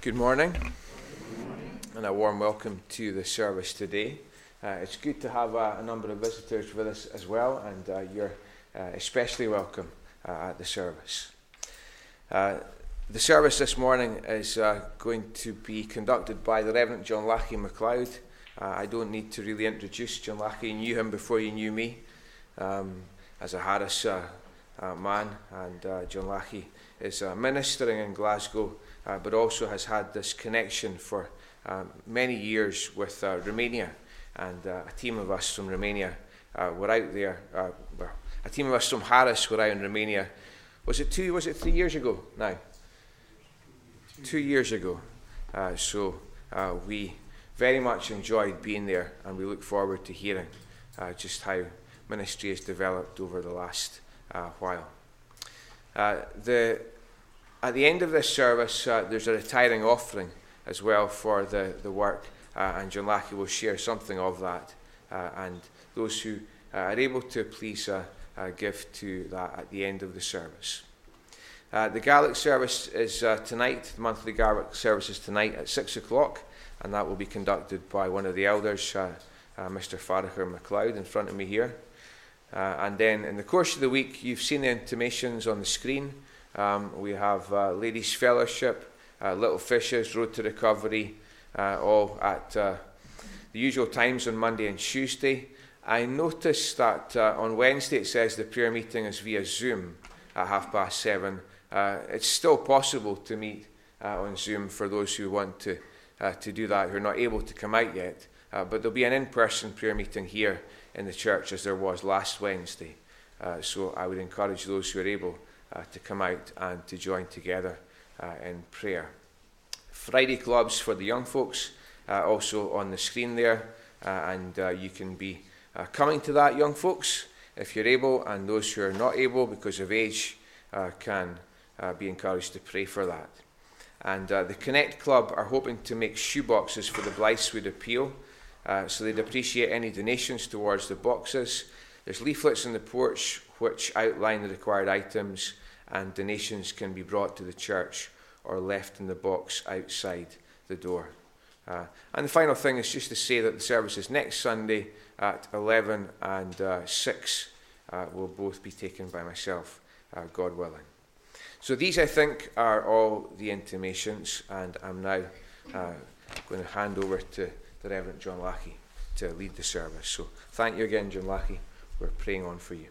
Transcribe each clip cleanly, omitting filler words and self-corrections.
Good morning, and a warm welcome to the service today. It's good to have a number of visitors with us as well, and you're especially welcome at the service. The service this morning is going to be conducted by the Reverend John Lackey MacLeod. I don't need to really introduce John Lackey. You knew him before you knew me as a Harris man, and John Lackey is ministering in Glasgow, but also has had this connection for many years with Romania, and a team of us from Romania were out there. A team of us from Harris were out in Romania. Was it 3 years ago now? 2 years ago. So we very much enjoyed being there, and we look forward to hearing just how ministry has developed over the last while. At the end of this service, there's a retiring offering as well for the work, and John Lackey will share something of that. And those who are able to, please give to that at the end of the service. The Gaelic service is tonight. The monthly Gaelic service is tonight at 6 o'clock, and that will be conducted by one of the elders, Mr. Farragher MacLeod, in front of me here. And then in the course of the week, you've seen the intimations on the screen. We have Ladies' Fellowship, Little Fishes, Road to Recovery, all at the usual times on Monday and Tuesday. I noticed that on Wednesday it says the prayer meeting is via Zoom at 7:30. It's still possible to meet on Zoom for those who want to do that, who are not able to come out yet. But there'll be an in-person prayer meeting here in the church as there was last Wednesday. So I would encourage those who are able to come out and to join together in prayer. Friday clubs for the young folks, also on the screen there, and you can be coming to that, young folks, if you're able, and those who are not able because of age can be encouraged to pray for that. And the Connect Club are hoping to make shoeboxes for the Blythswood Appeal, so they'd appreciate any donations towards the boxes. There's leaflets in the porch which outline the required items, and donations can be brought to the church or left in the box outside the door. And the final thing is just to say that the services next Sunday at 11 and 6 will both be taken by myself, God willing. So these, I think, are all the intimations, and I'm now going to hand over to the Reverend John Lackey to lead the service. So thank you again, John Lackey. We're praying on for you.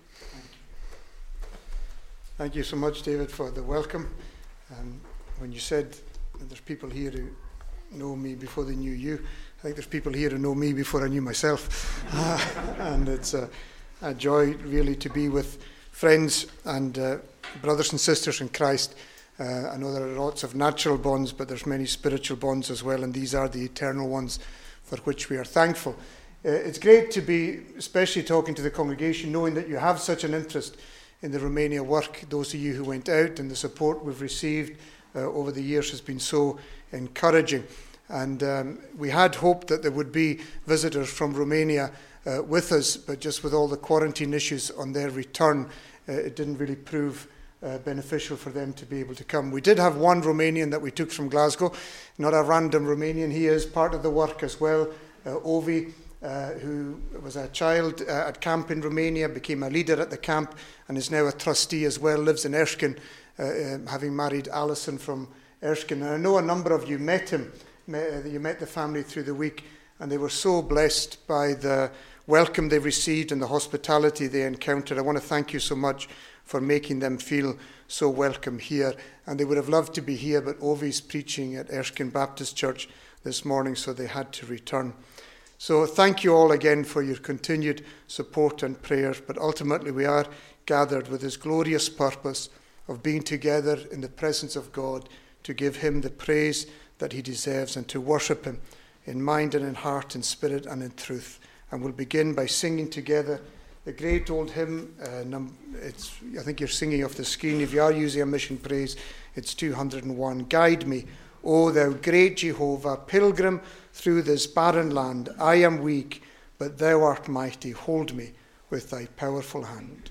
Thank you so much, David, for the welcome. When you said that there's people here who know me before they knew you, I think there's people here who know me before I knew myself. And it's a joy really to be with friends and brothers and sisters in Christ. I know there are lots of natural bonds, but there's many spiritual bonds as well, and these are the eternal ones for which we are thankful. It's great to be, especially talking to the congregation, knowing that you have such an interest in the Romania work. Those of you who went out and the support we've received over the years has been so encouraging. And we had hoped that there would be visitors from Romania with us, but just with all the quarantine issues on their return, it didn't really prove beneficial for them to be able to come. We did have one Romanian that we took from Glasgow, not a random Romanian. He is part of the work as well, Ovi, who was a child at camp in Romania, became a leader at the camp, and is now a trustee as well, lives in Erskine, having married Alison from Erskine. And I know a number of you met him. You met the family through the week, and they were so blessed by the welcome they received and the hospitality they encountered. I want to thank you so much for making them feel so welcome here. And they would have loved to be here, but Ovi's preaching at Erskine Baptist Church this morning, so they had to return. So thank you all again for your continued support and prayers, but ultimately we are gathered with this glorious purpose of being together in the presence of God to give him the praise that he deserves and to worship him in mind and in heart, in spirit and in truth. And we'll begin by singing together the great old hymn. I think you're singing off the screen. If you are using a mission praise, it's 201. Guide me, O thou great Jehovah, pilgrim through this barren land. I am weak, but thou art mighty. Hold me with thy powerful hand.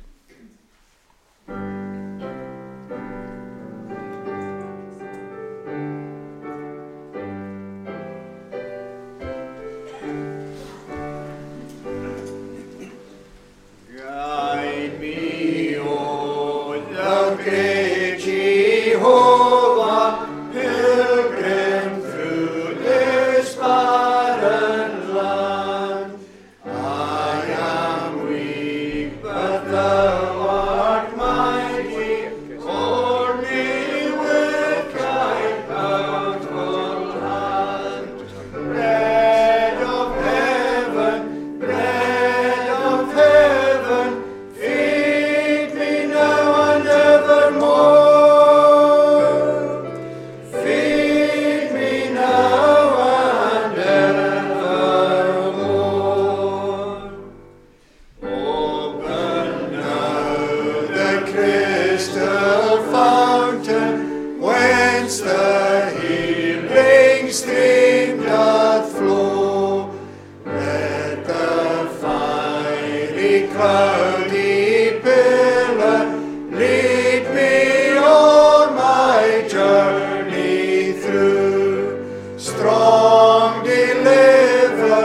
Jehovah, pilgrim through this barren land. I am weak, but thou art mighty. Hold me with thy powerful hand. Bread of heaven, feed me now and evermore. Feed me now and evermore. Open now the crystal fountain, whence the healing stream doth flow. Let the fiery cloudy pillar lead me on my journey through. Strong deliverer,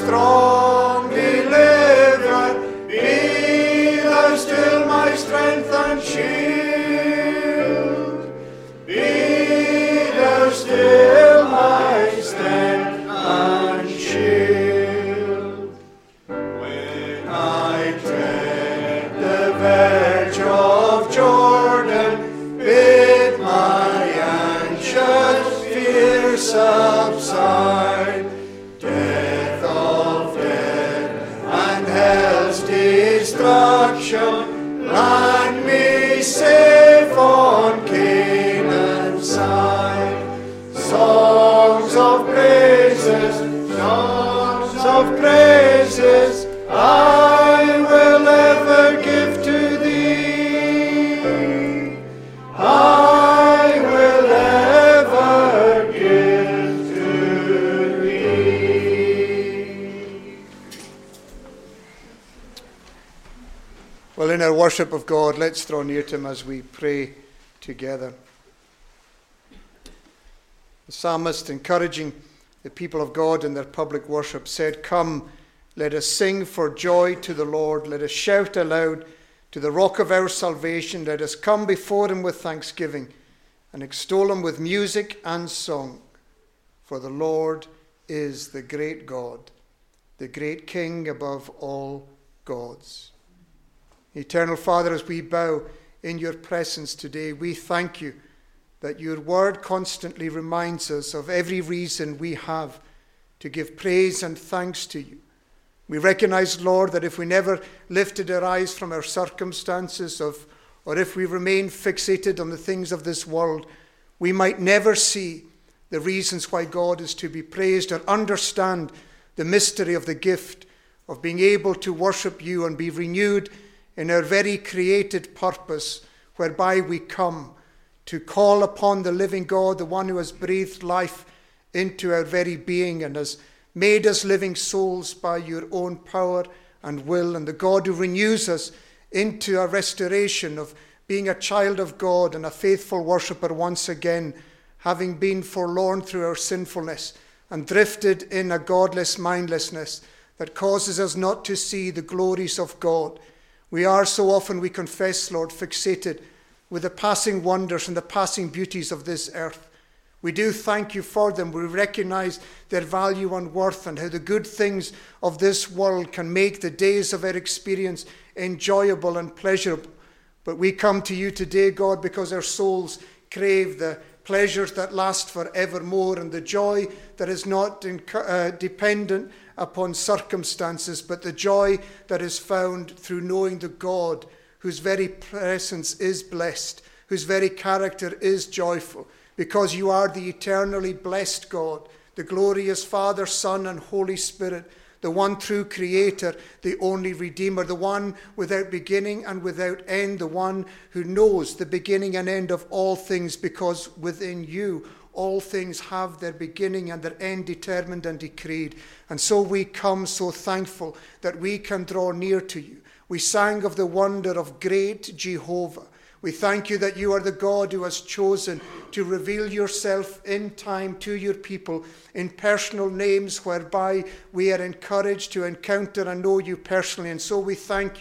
be thou still my strength and shield. Be thou still my strength and shield. When I tread the verge of Jordan, bid my anxious fear subside. Death of death and hell's destruction, land me safe on Canaan's side. Songs of praises, I will ever give to thee. I will ever give to thee. Well, in our worship of God, let's draw near to him as we pray together. The psalmist, encouraging the people of God in their public worship, said, "Come, let us sing for joy to the Lord. Let us shout aloud to the rock of our salvation. Let us come before him with thanksgiving and extol him with music and song. For the Lord is the great God, the great King above all gods." Eternal Father, as we bow in your presence today, we thank you that your word constantly reminds us of every reason we have to give praise and thanks to you. We recognize, Lord, that if we never lifted our eyes from our circumstances, or if we remain fixated on the things of this world, we might never see the reasons why God is to be praised, or understand the mystery of the gift of being able to worship you and be renewed in our very created purpose, whereby we come to call upon the living God, the one who has breathed life into our very being and has made us living souls by your own power and will, and the God who renews us into a restoration of being a child of God and a faithful worshipper once again, having been forlorn through our sinfulness and drifted in a godless mindlessness that causes us not to see the glories of God. We are so often, we confess, Lord, fixated with the passing wonders and the passing beauties of this earth. We do thank you for them. We recognize their value and worth, and how the good things of this world can make the days of our experience enjoyable and pleasurable. But we come to you today, God, because our souls crave the pleasures that last forevermore, and the joy that is not dependent upon circumstances, but the joy that is found through knowing the God whose very presence is blessed, whose very character is joyful, because you are the eternally blessed God, the glorious Father, Son, and Holy Spirit, the one true Creator, the only Redeemer, the one without beginning and without end, the one who knows the beginning and end of all things, because within you all things have their beginning and their end determined and decreed. And so we come so thankful that we can draw near to you. We sang of the wonder of great Jehovah. We thank you that you are the God who has chosen to reveal yourself in time to your people in personal names, whereby we are encouraged to encounter and know you personally. And so we thank you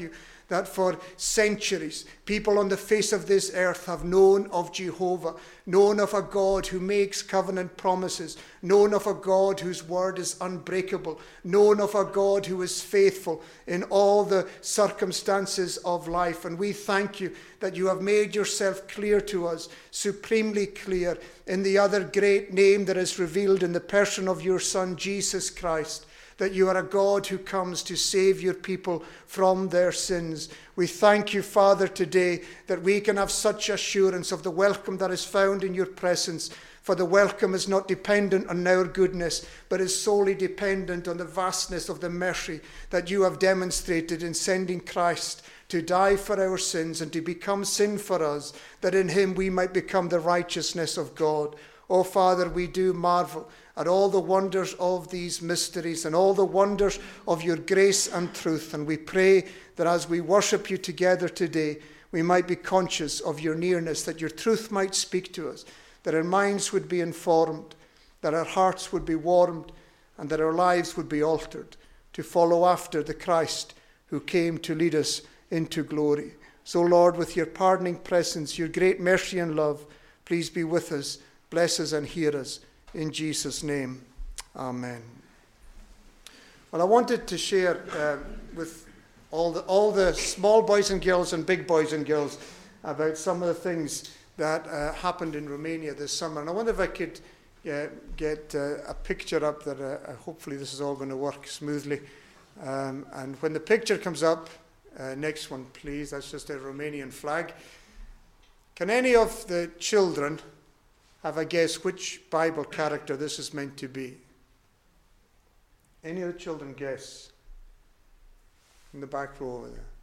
that for centuries, people on the face of this earth have known of Jehovah, known of a God who makes covenant promises, known of a God whose word is unbreakable, known of a God who is faithful in all the circumstances of life. And we thank you that you have made yourself clear to us, supremely clear, in the other great name that is revealed in the person of your Son, Jesus Christ, that you are a God who comes to save your people from their sins. We thank you, Father, today that we can have such assurance of the welcome that is found in your presence. For the welcome is not dependent on our goodness, but is solely dependent on the vastness of the mercy that you have demonstrated in sending Christ to die for our sins and to become sin for us, that in him we might become the righteousness of God. Oh, Father, we do marvel at all the wonders of these mysteries and all the wonders of your grace and truth. And we pray that as we worship you together today, we might be conscious of your nearness, that your truth might speak to us, that our minds would be informed, that our hearts would be warmed, and that our lives would be altered to follow after the Christ who came to lead us into glory. So, Lord, with your pardoning presence, your great mercy and love, please be with us, bless us and hear us. In Jesus' name, amen. Well, I wanted to share with all the small boys and girls and big boys and girls about some of the things that happened in Romania this summer. And I wonder if I could get a picture up that hopefully this is all going to work smoothly. And when the picture comes up, next one, please. That's just a Romanian flag. Can any of the children have a guess which Bible character this is meant to be? Any of the children guess? In the back row over there.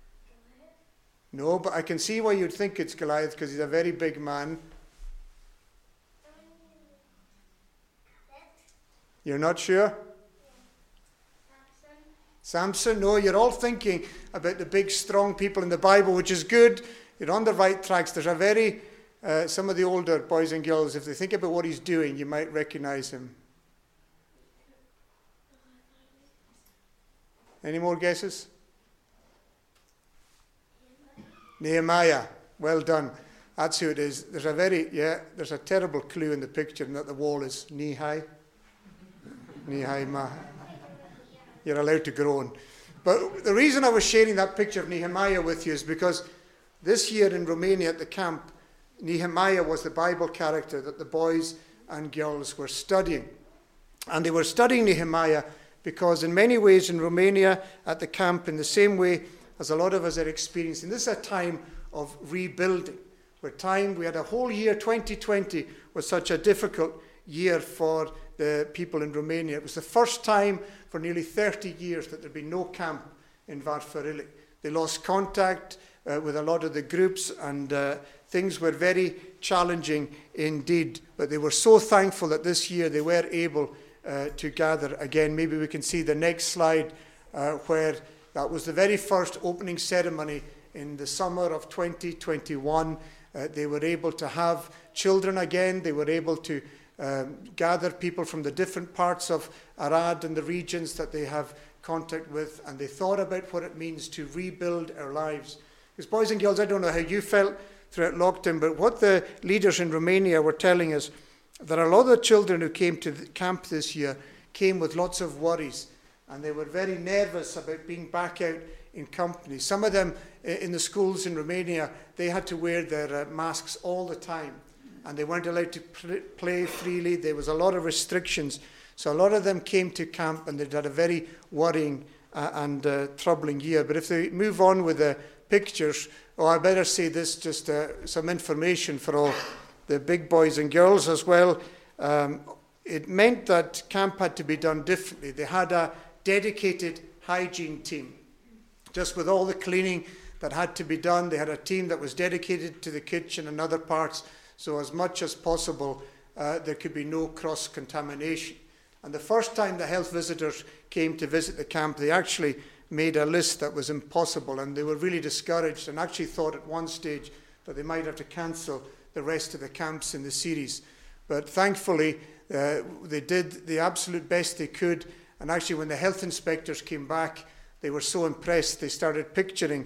No, but I can see why you'd think it's Goliath, because he's a very big man. You're not sure? Samson? No, you're all thinking about the big, strong people in the Bible, which is good. You're on the right tracks. There's a very... some of the older boys and girls, if they think about what he's doing, you might recognize him. Any more guesses? Nehemiah. Well done. That's who it is. There's a terrible clue in the picture, and that the wall is knee-high. Nehemiah. You're allowed to groan. But the reason I was sharing that picture of Nehemiah with you is because this year in Romania at the camp, Nehemiah was the Bible character that the boys and girls were studying. And they were studying Nehemiah because in many ways in Romania at the camp, in the same way as a lot of us are experiencing, this is a time of rebuilding. We had a whole year, 2020, was such a difficult year for the people in Romania. It was the first time for nearly 30 years that there'd been no camp in Varfarili. They lost contact with a lot of the groups, and things were very challenging indeed. But they were so thankful that this year they were able to gather again. Maybe we can see the next slide where that was the very first opening ceremony in the summer of 2021. They were able to have children again. They were able to gather people from the different parts of Arad and the regions that they have contact with, and they thought about what it means to rebuild our lives. Because boys and girls, I don't know how you felt throughout lockdown, but what the leaders in Romania were telling us, that a lot of the children who came to the camp this year came with lots of worries, and they were very nervous about being back out in company. Some of them in the schools in Romania, they had to wear their masks all the time, and they weren't allowed to play freely. There was a lot of restrictions. So a lot of them came to camp, and they'd had a very worrying and troubling year. But if they move on with the pictures, I better say this, just some information for all the big boys and girls as well. It meant that camp had to be done differently. They had a dedicated hygiene team, just with all the cleaning that had to be done. They had a team that was dedicated to the kitchen and other parts, so as much as possible there could be no cross-contamination. And the first time the health visitors came to visit the camp, they actually made a list that was impossible, and they were really discouraged and actually thought at one stage that they might have to cancel the rest of the camps in the series. But thankfully, they did the absolute best they could, and actually when the health inspectors came back, they were so impressed, they started picturing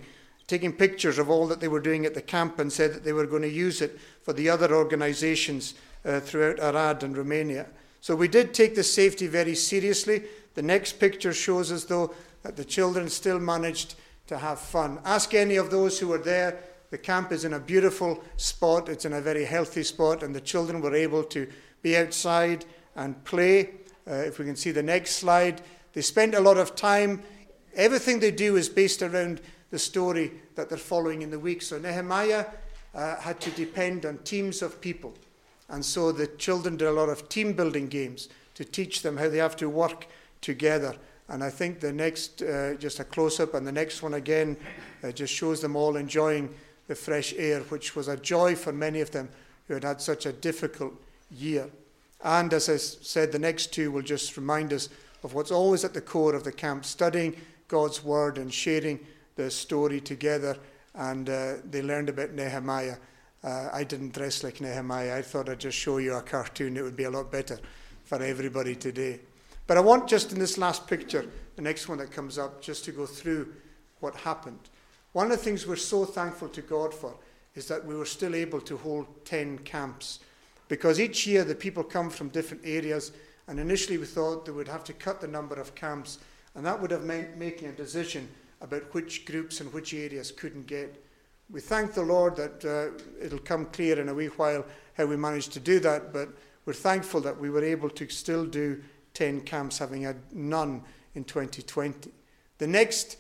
taking pictures of all that they were doing at the camp, and said that they were going to use it for the other organizations throughout Arad and Romania. So we did take the safety very seriously. The next picture shows us, though, that the children still managed to have fun. Ask any of those who were there. The camp is in a beautiful spot. It's in a very healthy spot, and the children were able to be outside and play. If we can see the next slide. They spent a lot of time. Everything they do is based around the story that they're following in the week. So Nehemiah had to depend on teams of people. And so the children did a lot of team building games to teach them how they have to work together. And I think the next, just a close-up, and the next one again, just shows them all enjoying the fresh air, which was a joy for many of them who had had such a difficult year. And as I said, the next two will just remind us of what's always at the core of the camp, studying God's word and sharing the story together. And they learned about Nehemiah. I didn't dress like Nehemiah. I thought I'd just show you a cartoon. It would be a lot better for everybody today. But I want just in this last picture, the next one that comes up, just to go through what happened. One of the things we're so thankful to God for is that we were still able to hold 10 camps. Because each year the people come from different areas, and initially we thought they would have to cut the number of camps, and that would have meant making a decision about which groups and which areas couldn't get. We thank the Lord that it'll come clear in a wee while how we managed to do that, but we're thankful that we were able to still do 10 camps, having had none in 2020. The next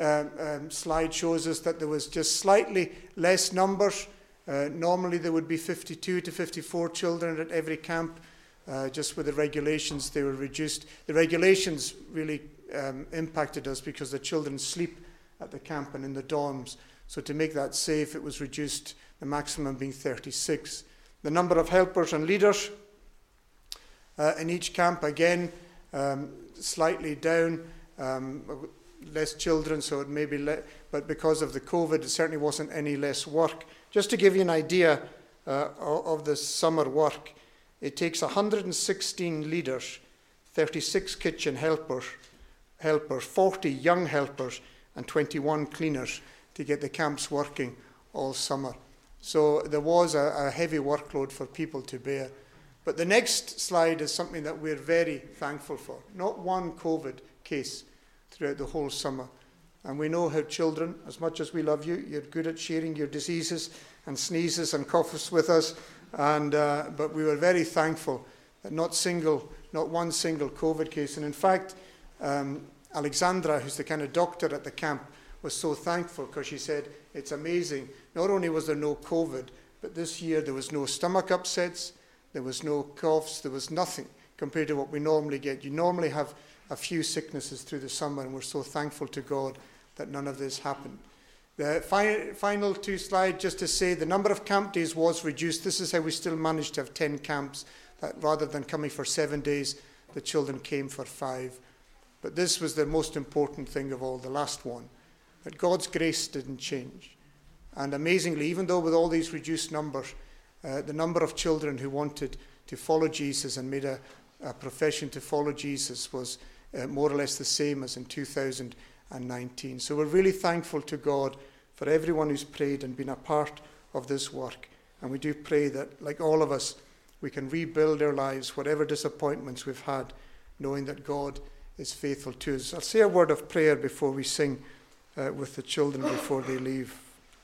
slide shows us that there was just slightly less numbers. Normally there would be 52 to 54 children at every camp. Just with the regulations, they were reduced. The regulations really impacted us because the children sleep at the camp and in the dorms. So to make that safe, it was reduced, the maximum being 36. The number of helpers and leaders in each camp, again, slightly down. Less children, so it may be but because of the COVID, it certainly wasn't any less work. Just to give you an idea of the summer work, it takes 116 leaders, 36 kitchen helpers, 40 young helpers, and 21 cleaners to get the camps working all summer. So there was a heavy workload for people to bear. But the next slide is something that we're very thankful for. Not one COVID case throughout the whole summer. And we know how children, as much as we love you, you're good at sharing your diseases and sneezes and coughs with us. But we were very thankful that not one single COVID case. And in fact, Alexandra, who's the kind of doctor at the camp, was so thankful because she said, it's amazing. Not only was there no COVID, but this year there was no stomach upsets, there was no coughs, there was nothing compared to what we normally get. You normally have a few sicknesses through the summer, and we're so thankful to God that none of this happened. The final two slides, just to say the number of camp days was reduced. This is how we still managed to have 10 camps. That rather than coming for 7 days, the children came for 5. But this was the most important thing of all, the last one, that God's grace didn't change. And amazingly, even though with all these reduced numbers, the number of children who wanted to follow Jesus and made a profession to follow Jesus was more or less the same as in 2019. So we're really thankful to God for everyone who's prayed and been a part of this work. And we do pray that, like all of us, we can rebuild our lives, whatever disappointments we've had, knowing that God is faithful to us. I'll say a word of prayer before we sing with the children before they leave.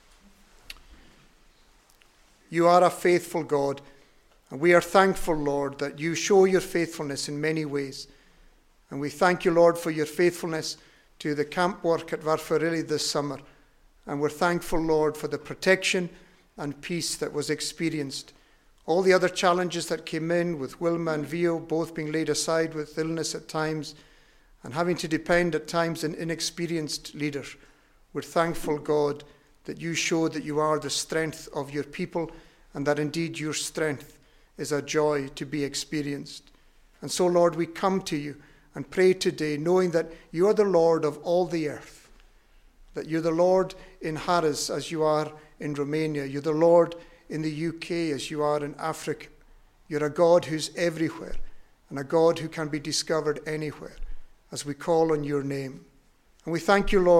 You are a faithful God, and we are thankful, Lord, that you show your faithfulness in many ways. And we thank you, Lord, for your faithfulness to the camp work at Varfarili this summer. And we're thankful, Lord, for the protection and peace that was experienced. All the other challenges that came in with Wilma and Vio both being laid aside with illness at times and having to depend at times on inexperienced leaders. We're thankful, God, that you show that you are the strength of your people and that indeed your strength is a joy to be experienced. And so, Lord, we come to you and pray today knowing that you are the Lord of all the earth, that you're the Lord in Harris as you are in Romania, you're the Lord in the UK as you are in Africa. You're a God who's everywhere and a God who can be discovered anywhere as we call on your name. And we thank you, Lord,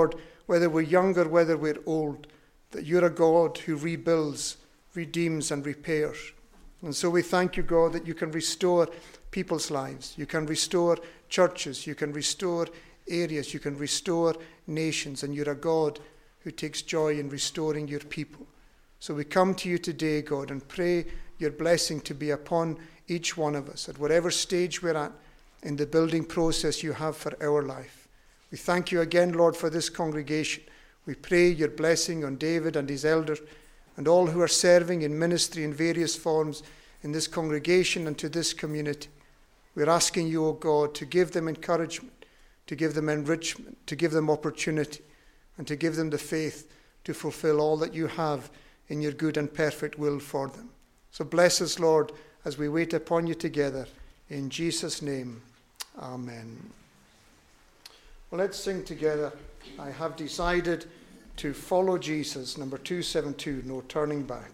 whether we're younger, whether we're old, that you're a God who rebuilds, redeems, and repairs. And so we thank you, God, that you can restore people's lives. You can restore churches. You can restore areas. You can restore nations. And you're a God who takes joy in restoring your people. So we come to you today, God, and pray your blessing to be upon each one of us at whatever stage we're at in the building process you have for our life. We thank you again, Lord, for this congregation. We pray your blessing on David and his elders and all who are serving in ministry in various forms in this congregation and to this community. We're asking you, O God, to give them encouragement, to give them enrichment, to give them opportunity, and to give them the faith to fulfill all that you have in your good and perfect will for them. So bless us, Lord, as we wait upon you together. In Jesus' name, amen. Well, let's sing together. I have decided to follow Jesus, number 272, No Turning Back.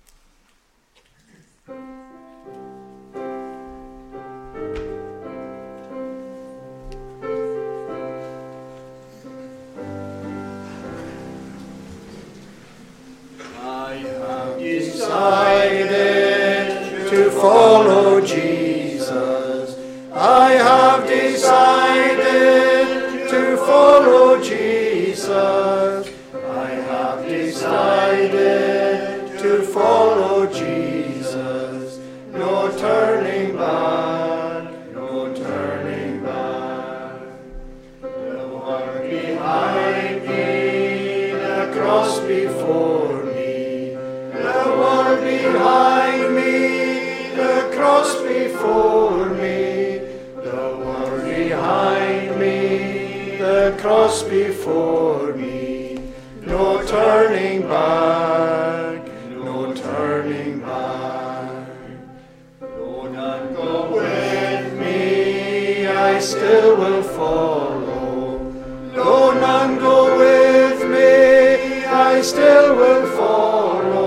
Decided to follow Jesus. I have decided to follow Jesus. I have decided to follow Jesus. No turning back, no turning back. The one behind me, the cross before me. The one behind me, the cross before me. The one behind me, the cross before me. No turning back, no turning back. Though none go with me, I still will follow. Though none go with me, I still will follow.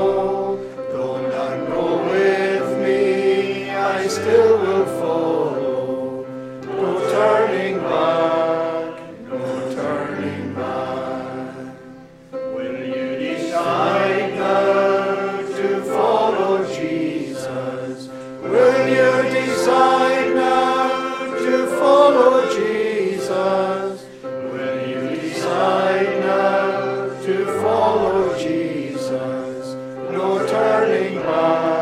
Still will follow, no turning back, no turning back. Will you decide now to follow Jesus? Will you decide now to follow Jesus? Will you decide now to follow Jesus? No turning back.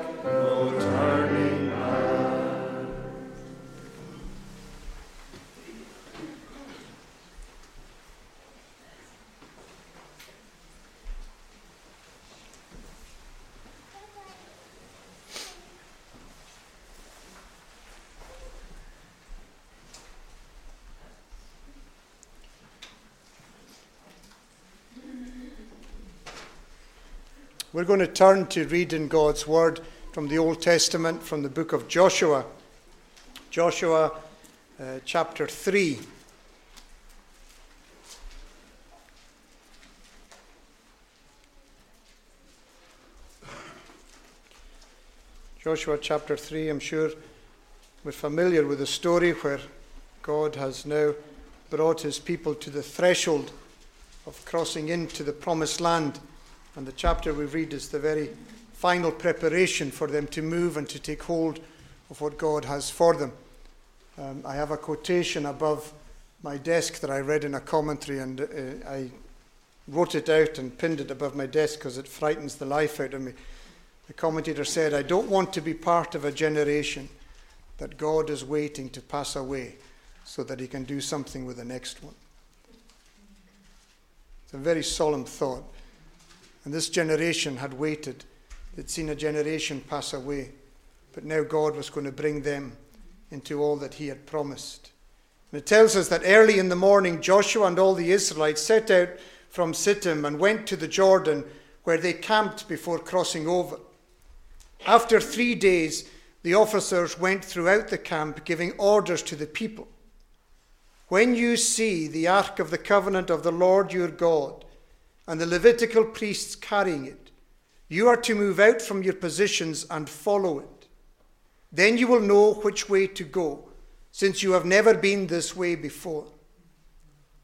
We're going to turn to reading God's Word from the Old Testament, from the book of Joshua. Joshua chapter 3. Joshua chapter 3, I'm sure we're familiar with the story where God has now brought his people to the threshold of crossing into the promised land. And the chapter we read is the very final preparation for them to move and to take hold of what God has for them. I have a quotation above my desk that I read in a commentary, and I wrote it out and pinned it above my desk because it frightens the life out of me. The commentator said, "I don't want to be part of a generation that God is waiting to pass away so that he can do something with the next one." It's a very solemn thought. And this generation had waited. They'd seen a generation pass away. But now God was going to bring them into all that he had promised. And it tells us that early in the morning, Joshua and all the Israelites set out from Sittim and went to the Jordan, where they camped before crossing over. After 3 days, the officers went throughout the camp, giving orders to the people. "When you see the ark of the covenant of the Lord your God, and the Levitical priests carrying it, you are to move out from your positions and follow it. Then you will know which way to go, since you have never been this way before.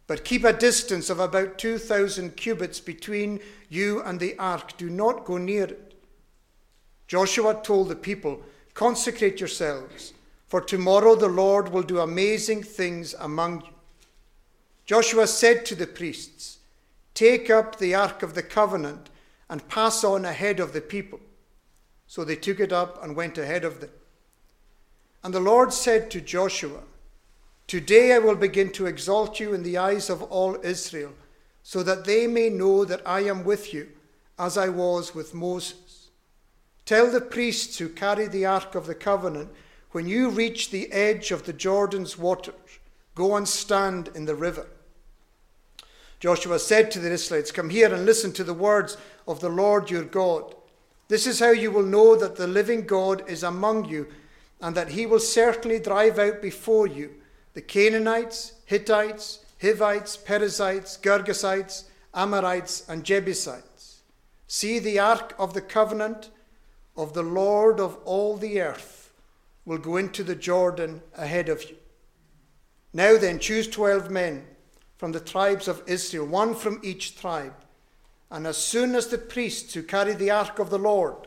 But keep a distance of about 2,000 cubits between you and the ark. Do not go near it." Joshua told the people, "Consecrate yourselves, for tomorrow the Lord will do amazing things among you." Joshua said to the priests, "Take up the ark of the covenant and pass on ahead of the people." So they took it up and went ahead of them. And the Lord said to Joshua, "Today I will begin to exalt you in the eyes of all Israel, so that they may know that I am with you, as I was with Moses. Tell the priests who carry the ark of the covenant, when you reach the edge of the Jordan's waters, go and stand in the river." Joshua said to the Israelites, "Come here and listen to the words of the Lord your God. This is how you will know that the living God is among you, and that he will certainly drive out before you the Canaanites, Hittites, Hivites, Perizzites, Girgashites, Amorites, and Jebusites. See, the ark of the covenant of the Lord of all the earth will go into the Jordan ahead of you. Now then, choose 12 men from the tribes of Israel, one from each tribe. And as soon as the priests who carry the ark of the Lord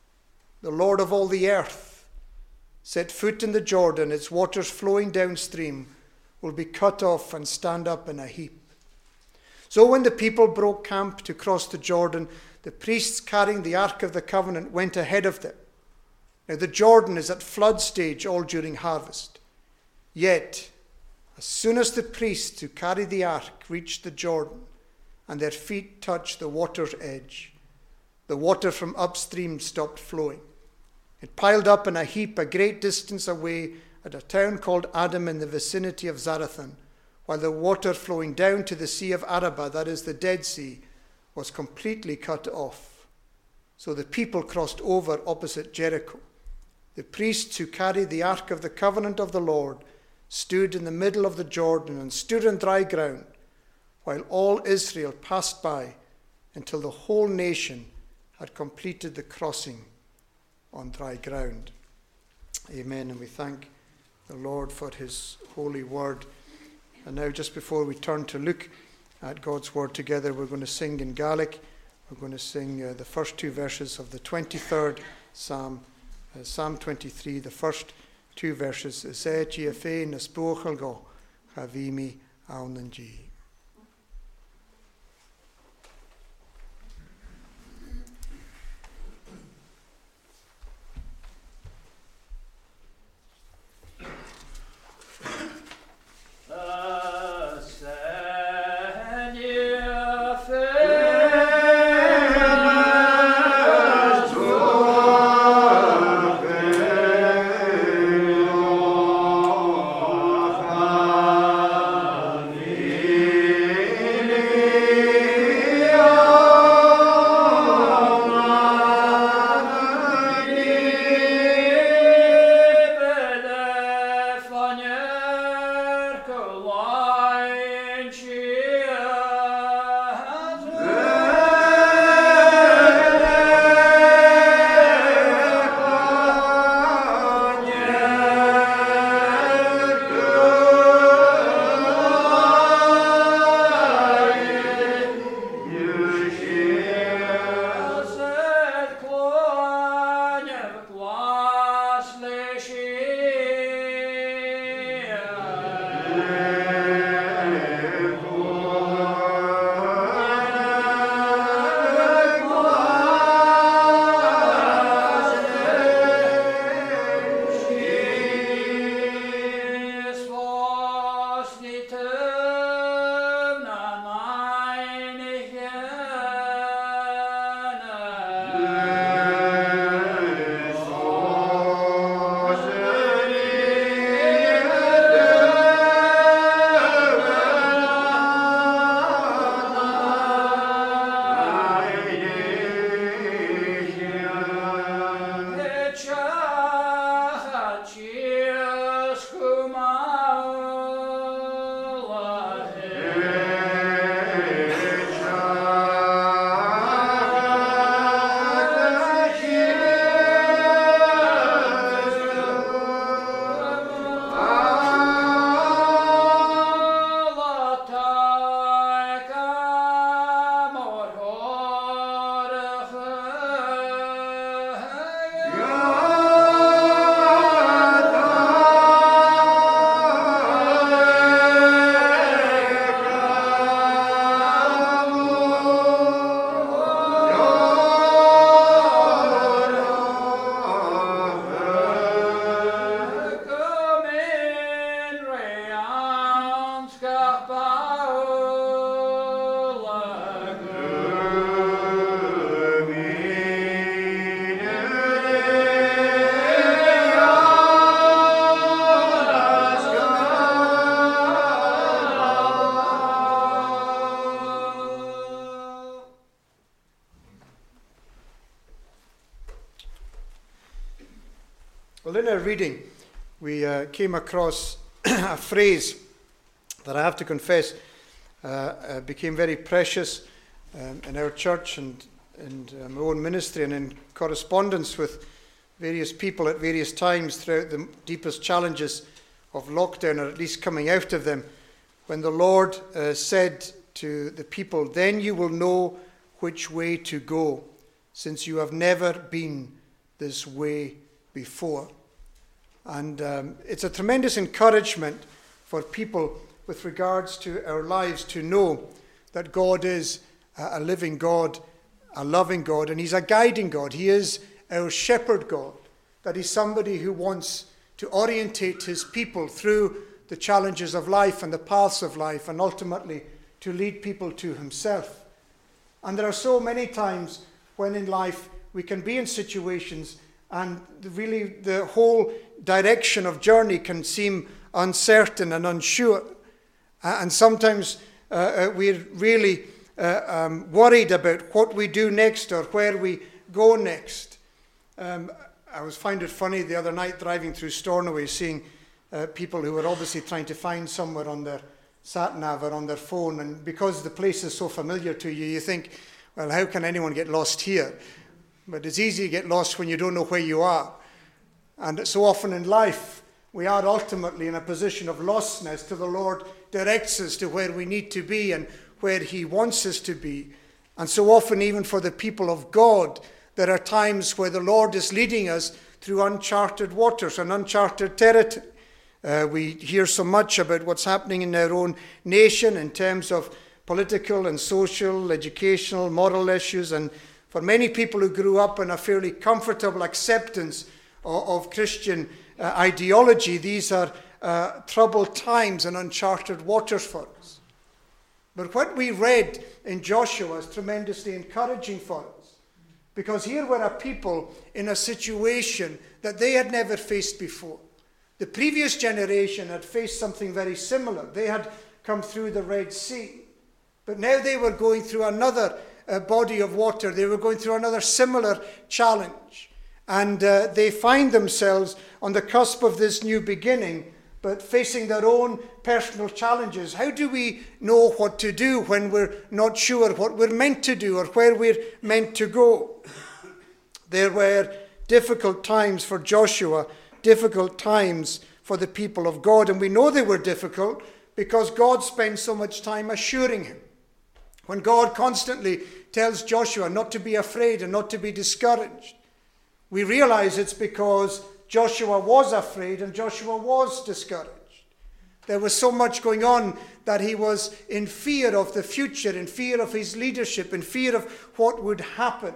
of all the earth, set foot in the Jordan, its waters flowing downstream will be cut off and stand up in a heap." So when the people broke camp to cross the Jordan, the priests carrying the ark of the covenant went ahead of them. Now the Jordan is at flood stage all during harvest. Yet, as soon as the priests who carry the ark reached the Jordan and their feet touched the water's edge, the water from upstream stopped flowing. It piled up in a heap a great distance away at a town called Adam in the vicinity of Zarethan, while the water flowing down to the Sea of Arabah, that is the Dead Sea, was completely cut off. So the people crossed over opposite Jericho. The priests who carried the ark of the covenant of the Lord stood in the middle of the Jordan and stood on dry ground, while all Israel passed by until the whole nation had completed the crossing on dry ground. Amen. And we thank the Lord for his holy word. And now, just before we turn to look at God's word together, we're going to sing in Gaelic. We're going to sing the first two verses of the 23rd Psalm, Psalm 23, the first two verses. "Zet je fe na spochel go, chavimi aunan ji." Amen. reading, we came across a phrase that I have to confess became very precious in our church and my own ministry, and in correspondence with various people at various times throughout the deepest challenges of lockdown, or at least coming out of them, when the Lord said to the people, "Then you will know which way to go, since you have never been this way before." And it's a tremendous encouragement for people with regards to our lives to know that God is a living God, a loving God, and He's a guiding God. He is our shepherd God, that He's somebody who wants to orientate His people through the challenges of life and the paths of life, and ultimately to lead people to Himself. And there are so many times when in life we can be in situations and really the whole direction of journey can seem uncertain and unsure. And sometimes we're really worried about what we do next or where we go next. I found it funny the other night driving through Stornoway, seeing people who were obviously trying to find somewhere on their sat-nav or on their phone. And because the place is so familiar to you, you think, well, how can anyone get lost here? But it's easy to get lost when you don't know where you are. And so often in life, we are ultimately in a position of lostness till the Lord directs us to where we need to be and where He wants us to be. And so often, even for the people of God, there are times where the Lord is leading us through uncharted waters and uncharted territory. We hear so much about what's happening in our own nation in terms of political and social, educational, moral issues. And for many people who grew up in a fairly comfortable acceptance of Christian ideology, these are troubled times and uncharted waters for us. But what we read in Joshua is tremendously encouraging for us, because here were a people in a situation that they had never faced before. The previous generation had faced something very similar. They had come through the Red Sea, but now they were going through another body of water. They were going through another similar challenge. And they find themselves on the cusp of this new beginning, but facing their own personal challenges. How do we know what to do when we're not sure what we're meant to do or where we're meant to go? There were difficult times for Joshua, difficult times for the people of God. And we know they were difficult because God spent so much time assuring him. When God constantly tells Joshua not to be afraid and not to be discouraged, we realize it's because Joshua was afraid and Joshua was discouraged. There was so much going on that he was in fear of the future, in fear of his leadership, in fear of what would happen.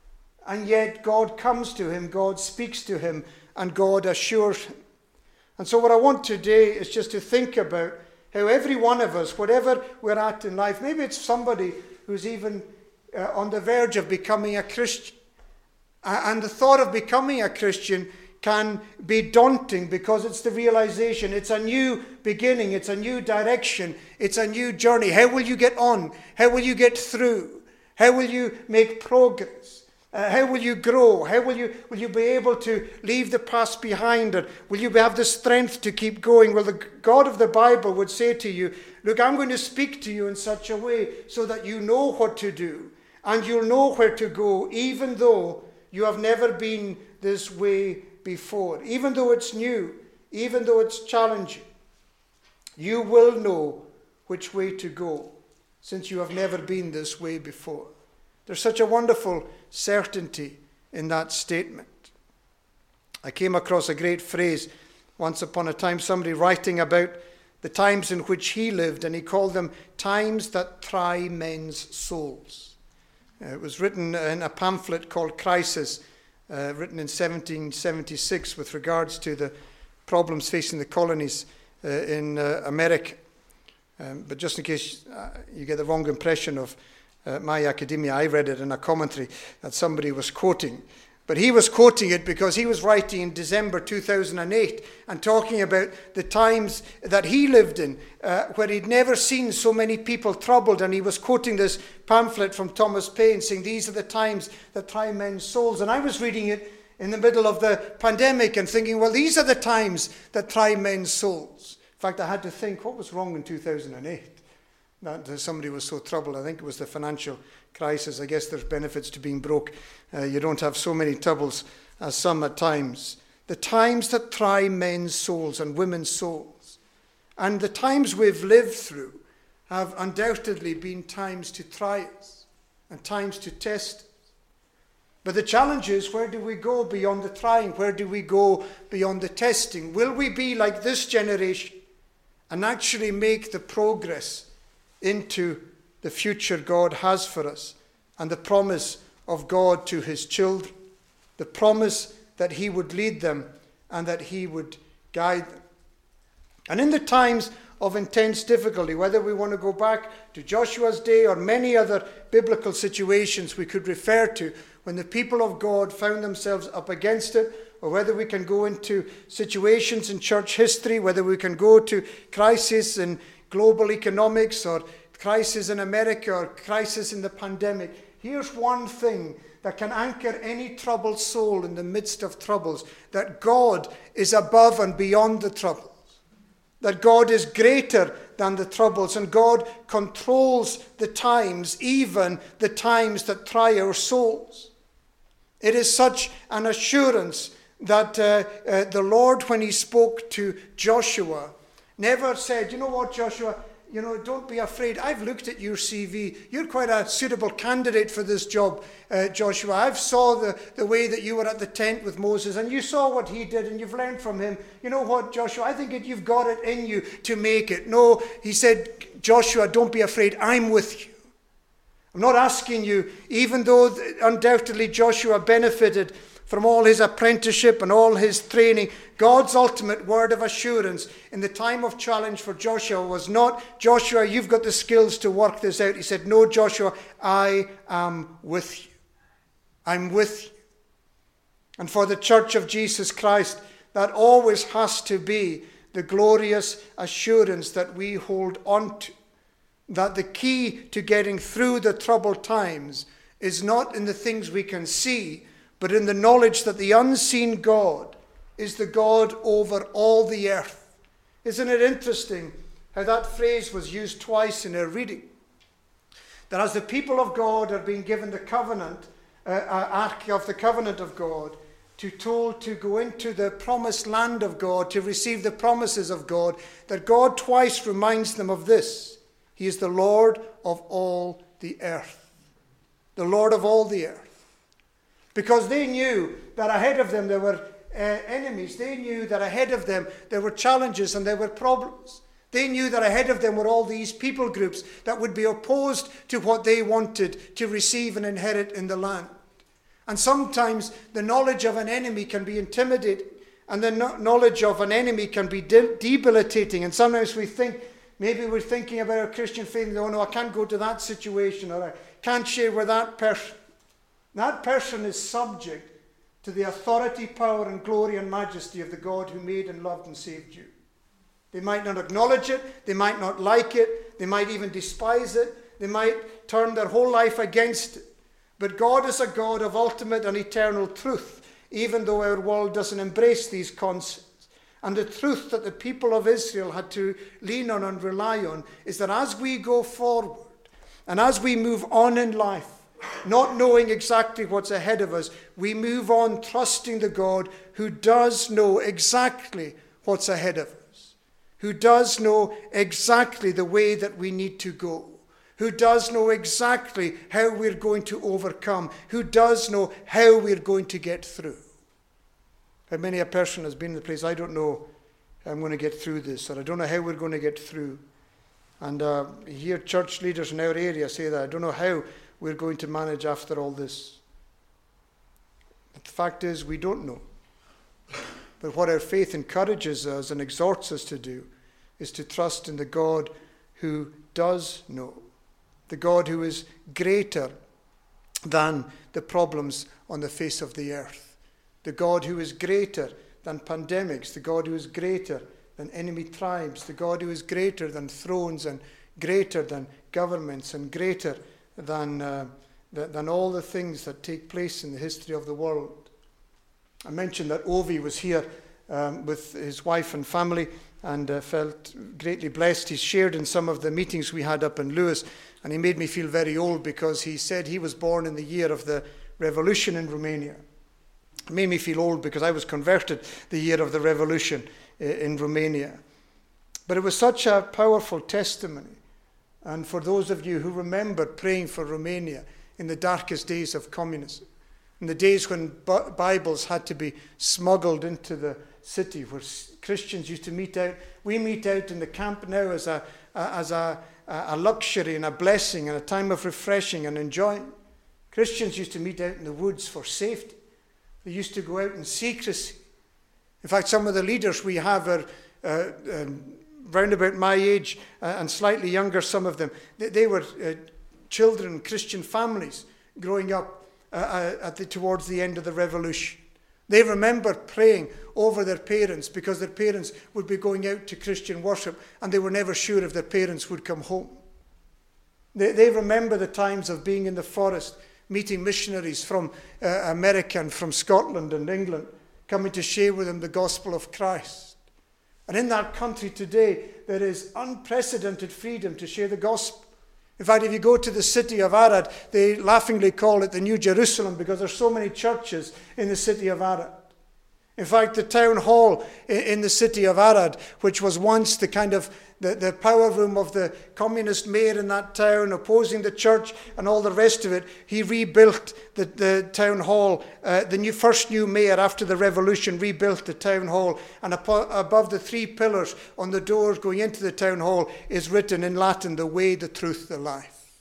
And yet God comes to him, God speaks to him, and God assures him. And so what I want today is just to think about how every one of us, whatever we're at in life, maybe it's somebody who's even on the verge of becoming a Christian. And the thought of becoming a Christian can be daunting because it's the realization, it's a new beginning, it's a new direction, it's a new journey. How will you get on? How will you get through? How will you make progress? How will you grow? How will you be able to leave the past behind? Or will you have the strength to keep going? Well, the God of the Bible would say to you, look, I'm going to speak to you in such a way so that you know what to do and you'll know where to go, even though you have never been this way before. Even though it's new, even though it's challenging, you will know which way to go, since you have never been this way before. There's such a wonderful certainty in that statement. I came across a great phrase once upon a time, somebody writing about the times in which he lived, and he called them times that try men's souls. It was written in a pamphlet called Crisis, written in 1776 with regards to the problems facing the colonies in America. But just in case you get the wrong impression of my academia, I read it in a commentary that somebody was quoting. But he was quoting it because he was writing in December 2008 and talking about the times that he lived in, where he'd never seen so many people troubled. And he was quoting this pamphlet from Thomas Paine, saying these are the times that try men's souls. And I was reading it in the middle of the pandemic and thinking, well, these are the times that try men's souls. In fact, I had to think, what was wrong in 2008? That somebody was so troubled. I think it was the financial crisis. I guess there's benefits to being broke. You don't have so many troubles as some at times. The times that try men's souls and women's souls. And the times we've lived through have undoubtedly been times to try us and times to test us. But the challenge is, where do we go beyond the trying? Where do we go beyond the testing? Will we be like this generation and actually make the progress into the future God has for us and the promise of God to his children? The promise that he would lead them and that he would guide them. And in the times of intense difficulty, whether we want to go back to Joshua's day or many other biblical situations we could refer to, when the people of God found themselves up against it, or whether we can go into situations in church history, whether we can go to crisis in global economics or crisis in America or crisis in the pandemic, here's one thing that can anchor any troubled soul in the midst of troubles, that God is above and beyond the troubles, that God is greater than the troubles, and God controls the times, even the times that try our souls. It is such an assurance that the Lord, when he spoke to Joshua, never said, you know what, Joshua, don't be afraid. I've looked at your CV. You're quite a suitable candidate for this job, Joshua. I've saw the way that you were at the tent with Moses, and you saw what he did, and you've learned from him. You know what, Joshua, I think you've got it in you to make it. No, he said, Joshua, don't be afraid. I'm with you. I'm not asking you, even though undoubtedly Joshua benefited from all his apprenticeship and all his training, God's ultimate word of assurance in the time of challenge for Joshua was not, Joshua, you've got the skills to work this out. He said, no, Joshua, I am with you. I'm with you. And for the Church of Jesus Christ, that always has to be the glorious assurance that we hold on to. That the key to getting through the troubled times is not in the things we can see, but in the knowledge that the unseen God is the God over all the earth. Isn't it interesting how that phrase was used twice in our reading? That as the people of God are being given the covenant, ark of the covenant of God, told to go into the promised land of God, to receive the promises of God, that God twice reminds them of this. He is the Lord of all the earth. The Lord of all the earth. Because they knew that ahead of them there were enemies. They knew that ahead of them there were challenges and there were problems. They knew that ahead of them were all these people groups that would be opposed to what they wanted to receive and inherit in the land. And sometimes the knowledge of an enemy can be intimidating, and the knowledge of an enemy can be debilitating. And sometimes we think, maybe we're thinking about our Christian faith and, oh no, I can't go to that situation, or I can't share with that person. That person is subject to the authority, power, and glory and majesty of the God who made and loved and saved you. They might not acknowledge it, they might not like it, they might even despise it, they might turn their whole life against it. But God is a God of ultimate and eternal truth, even though our world doesn't embrace these concepts. And the truth that the people of Israel had to lean on and rely on is that as we go forward and as we move on in life, not knowing exactly what's ahead of us, we move on trusting the God who does know exactly what's ahead of us, who does know exactly the way that we need to go, who does know exactly how we're going to overcome, who does know how we're going to get through. How many a person has been in the place, I don't know how I'm going to get through this, or I don't know how we're going to get through. And you hear church leaders in our area say that, I don't know how we're going to manage after all this. But the fact is, we don't know. But what our faith encourages us and exhorts us to do is to trust in the God who does know. The God who is greater than the problems on the face of the earth. The God who is greater than pandemics. The God who is greater than enemy tribes. The God who is greater than thrones and greater than governments and greater than all the things that take place in the history of the world. I mentioned that Ovi was here with his wife and family and felt greatly blessed. He shared in some of the meetings we had up in Lewis, and he made me feel very old because he said he was born in the year of the revolution in Romania. It made me feel old because I was converted the year of the revolution in Romania. But it was such a powerful testimony. And for those of you who remember praying for Romania in the darkest days of communism, in the days when Bibles had to be smuggled into the city, where Christians used to meet out. We meet out in the camp now as a luxury and a blessing and a time of refreshing and enjoying. Christians used to meet out in the woods for safety. They used to go out in secrecy. In fact, some of the leaders we have are round about my age and slightly younger, some of them. They were children, Christian families growing up towards the end of the revolution. They remember praying over their parents because their parents would be going out to Christian worship and they were never sure if their parents would come home. They remember the times of being in the forest, meeting missionaries from America and from Scotland and England, coming to share with them the gospel of Christ. And in that country today, there is unprecedented freedom to share the gospel. In fact, if you go to the city of Arad, they laughingly call it the New Jerusalem because there's so many churches in the city of Arad. In fact, the town hall in the city of Arad, which was once the kind of the power room of the communist mayor in that town, opposing the church and all the rest of it, he rebuilt the town hall. The first new mayor after the revolution rebuilt the town hall, and above the 3 pillars on the doors going into the town hall is written in Latin, "The way, the truth, the life."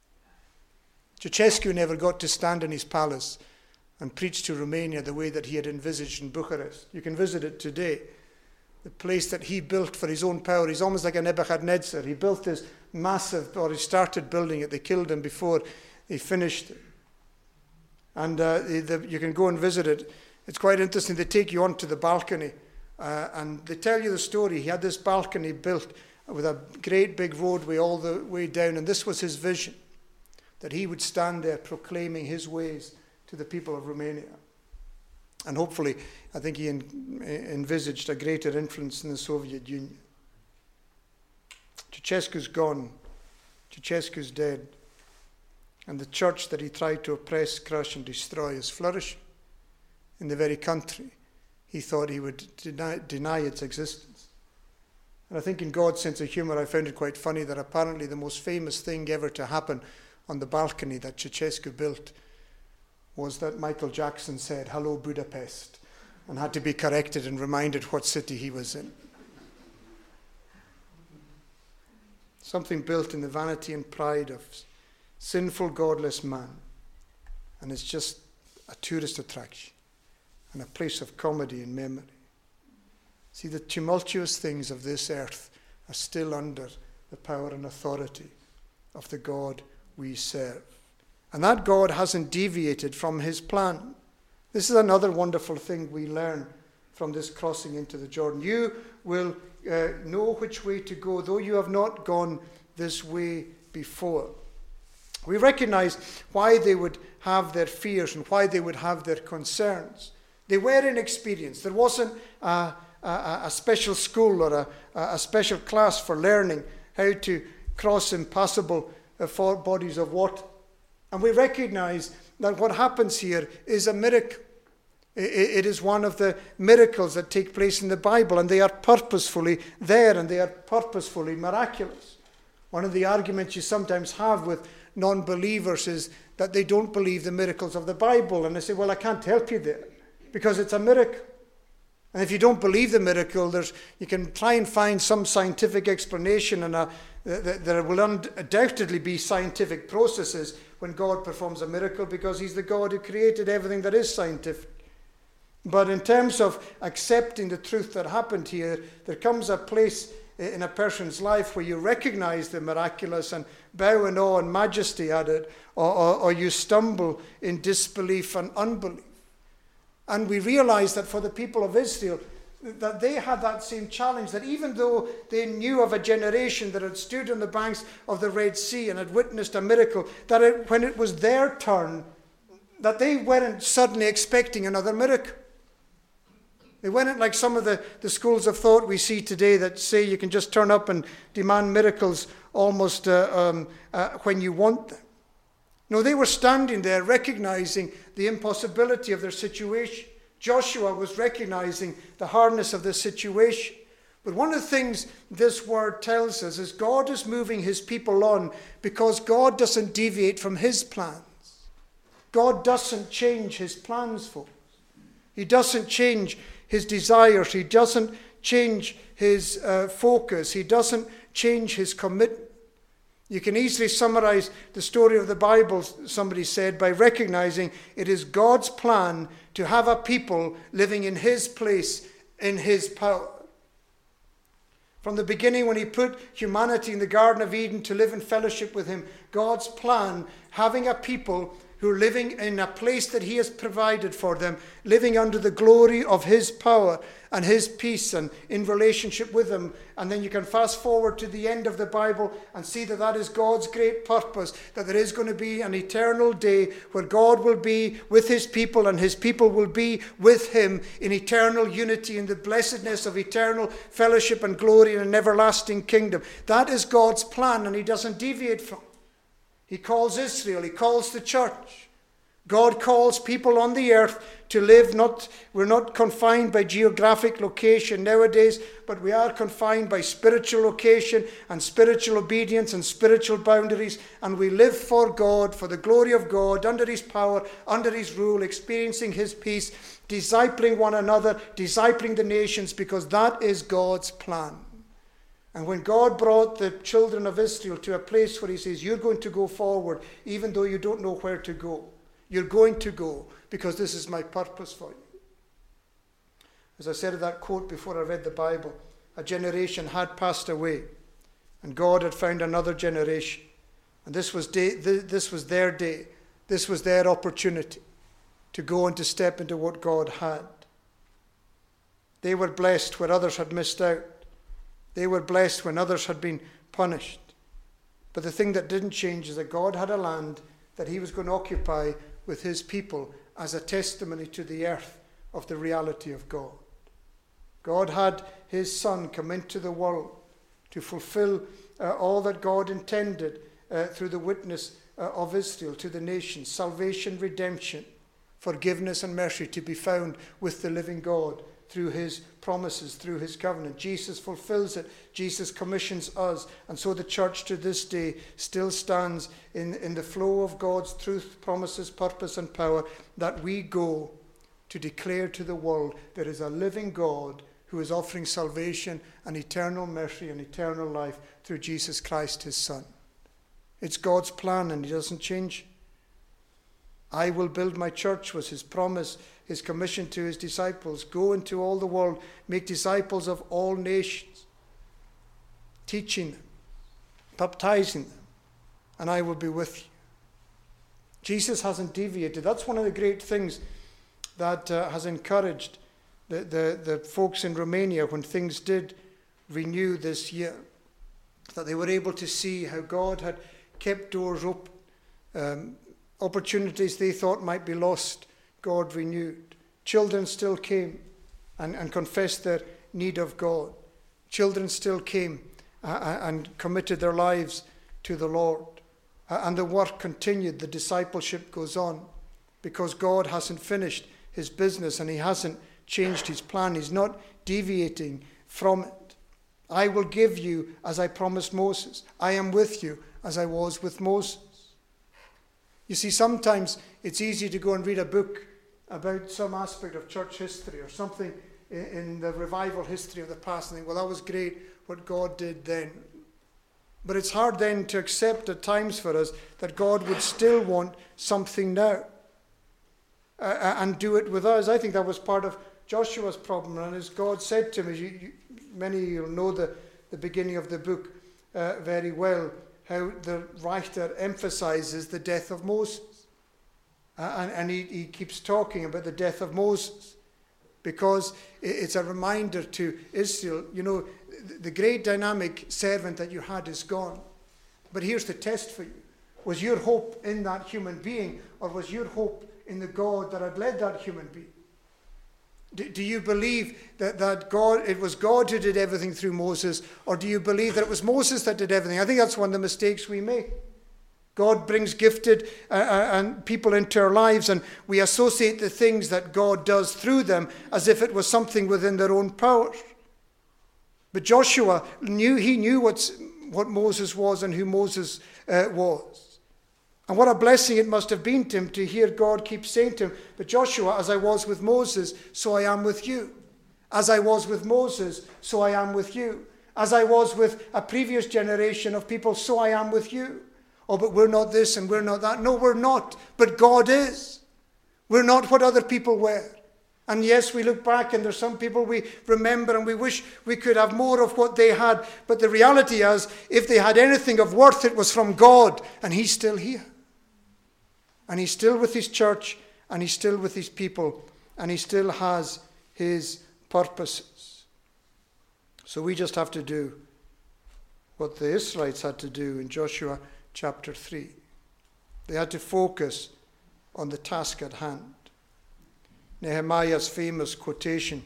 Ceausescu never got to stand in his palace and preach to Romania the way that he had envisaged in Bucharest. You can visit it today. The place that he built for his own power. He's almost like a Nebuchadnezzar. He built this massive, or he started building it. They killed him before he finished it. And you can go and visit it. It's quite interesting. They take you onto the balcony and they tell you the story. He had this balcony built with a great big roadway all the way down. And this was his vision, that he would stand there proclaiming his ways to the people of Romania. And hopefully, I think he envisaged a greater influence in the Soviet Union. Ceausescu's gone. Ceausescu's dead. And the church that he tried to oppress, crush, and destroy is flourishing in the very country he thought he would deny its existence. And I think in God's sense of humor, I found it quite funny that apparently the most famous thing ever to happen on the balcony that Ceausescu built was that Michael Jackson said, "Hello, Budapest," and had to be corrected and reminded what city he was in. Something built in the vanity and pride of sinful, godless man. And it's just a tourist attraction and a place of comedy and memory. See, the tumultuous things of this earth are still under the power and authority of the God we serve. And that God hasn't deviated from his plan. This is another wonderful thing we learn from this crossing into the Jordan. You will know which way to go, though you have not gone this way before. We recognize why they would have their fears and why they would have their concerns. They were inexperienced. There wasn't a special school or a special class for learning how to cross impassable bodies of water. And we recognize that what happens here is a miracle. It is one of the miracles that take place in the Bible, and they are purposefully there, and they are purposefully miraculous. One of the arguments you sometimes have with non-believers is that they don't believe the miracles of the Bible. And they say, well, I can't help you there, because it's a miracle. And if you don't believe the miracle, you can try and find some scientific explanation, and there will undoubtedly be scientific processes when God performs a miracle, because he's the God who created everything that is scientific. But in terms of accepting the truth that happened here, there comes a place in a person's life where you recognize the miraculous and bow in awe and majesty at it, or you stumble in disbelief and unbelief. And we realize that for the people of Israel, that they had that same challenge, that even though they knew of a generation that had stood on the banks of the Red Sea and had witnessed a miracle, that when it was their turn, that they weren't suddenly expecting another miracle. They weren't like some of the schools of thought we see today that say you can just turn up and demand miracles almost when you want them. No, they were standing there recognizing the impossibility of their situation. Joshua was recognizing the hardness of the situation. But one of the things this word tells us is God is moving his people on because God doesn't deviate from his plans. God doesn't change his plans, folks. He doesn't change his desires. He doesn't change his focus. He doesn't change his commitment. You can easily summarize the story of the Bible, somebody said, by recognizing it is God's plan to have a people living in his place, in his power. From the beginning, when he put humanity in the Garden of Eden to live in fellowship with him, God's plan, having a people who are living in a place that he has provided for them, living under the glory of his power and his peace and in relationship with him. And then you can fast forward to the end of the Bible and see that that is God's great purpose, that there is going to be an eternal day where God will be with his people and his people will be with him in eternal unity, in the blessedness of eternal fellowship and glory in an everlasting kingdom. That is God's plan, and he doesn't deviate from it. He calls Israel, he calls the church. God calls people on the earth to live, we're not confined by geographic location nowadays, but we are confined by spiritual location and spiritual obedience and spiritual boundaries, and we live for God, for the glory of God, under his power, under his rule, experiencing his peace, discipling one another, discipling the nations, because that is God's plan. And when God brought the children of Israel to a place where he says, you're going to go forward, even though you don't know where to go. You're going to go because this is my purpose for you. As I said in that quote before I read the Bible, a generation had passed away and God had found another generation. And this was their day. This was their opportunity to go and to step into what God had. They were blessed where others had missed out. They were blessed when others had been punished. But the thing that didn't change is that God had a land that he was going to occupy with his people as a testimony to the earth of the reality of God. God had his Son come into the world to fulfill all that God intended through the witness of Israel to the nations. Salvation, redemption, forgiveness and mercy to be found with the living God through his promises, through his covenant. Jesus fulfills it. Jesus commissions us. And so the church to this day still stands in the flow of God's truth, promises, purpose and power, that we go to declare to the world there is a living God who is offering salvation and eternal mercy and eternal life through Jesus Christ, his Son. It's God's plan and he doesn't change. I will build my church was his promise, his commission to his disciples. Go into all the world, make disciples of all nations, teaching them, baptizing them, and I will be with you. Jesus hasn't deviated. That's one of the great things that has encouraged the folks in Romania when things did renew this year, that they were able to see how God had kept doors open. Opportunities they thought might be lost, God renewed. Children still came and confessed their need of God. Children still came and committed their lives to the Lord. And the work continued. The discipleship goes on because God hasn't finished his business and he hasn't changed his plan. He's not deviating from it. I will give you as I promised Moses. I am with you as I was with Moses. You see, sometimes it's easy to go and read a book about some aspect of church history or something in the revival history of the past and think, well, that was great what God did then. But it's hard then to accept at times for us that God would still want something now and do it with us. I think that was part of Joshua's problem. And as God said to him, many of you will know the beginning of the book very well, how the writer emphasizes the death of Moses. And he keeps talking about the death of Moses because it's a reminder to Israel, you know, the great dynamic servant that you had is gone. But here's the test for you. Was your hope in that human being or was your hope in the God that had led that human being? Do you believe that God, it was God who did everything through Moses, or do you believe that it was Moses that did everything? I think that's one of the mistakes we make. God brings gifted and people into our lives, and we associate the things that God does through them as if it was something within their own power. But Joshua knew what Moses was and who Moses was. And what a blessing it must have been to him to hear God keep saying to him, but Joshua, as I was with Moses, so I am with you. As I was with Moses, so I am with you. As I was with a previous generation of people, so I am with you. Oh, but we're not this and we're not that. No, we're not. But God is. We're not what other people were. And yes, we look back and there's some people we remember and we wish we could have more of what they had. But the reality is, if they had anything of worth, it was from God. And he's still here. And he's still with his church, and he's still with his people, and he still has his purposes. So we just have to do what the Israelites had to do in Joshua chapter 3. They had to focus on the task at hand. Nehemiah's famous quotation,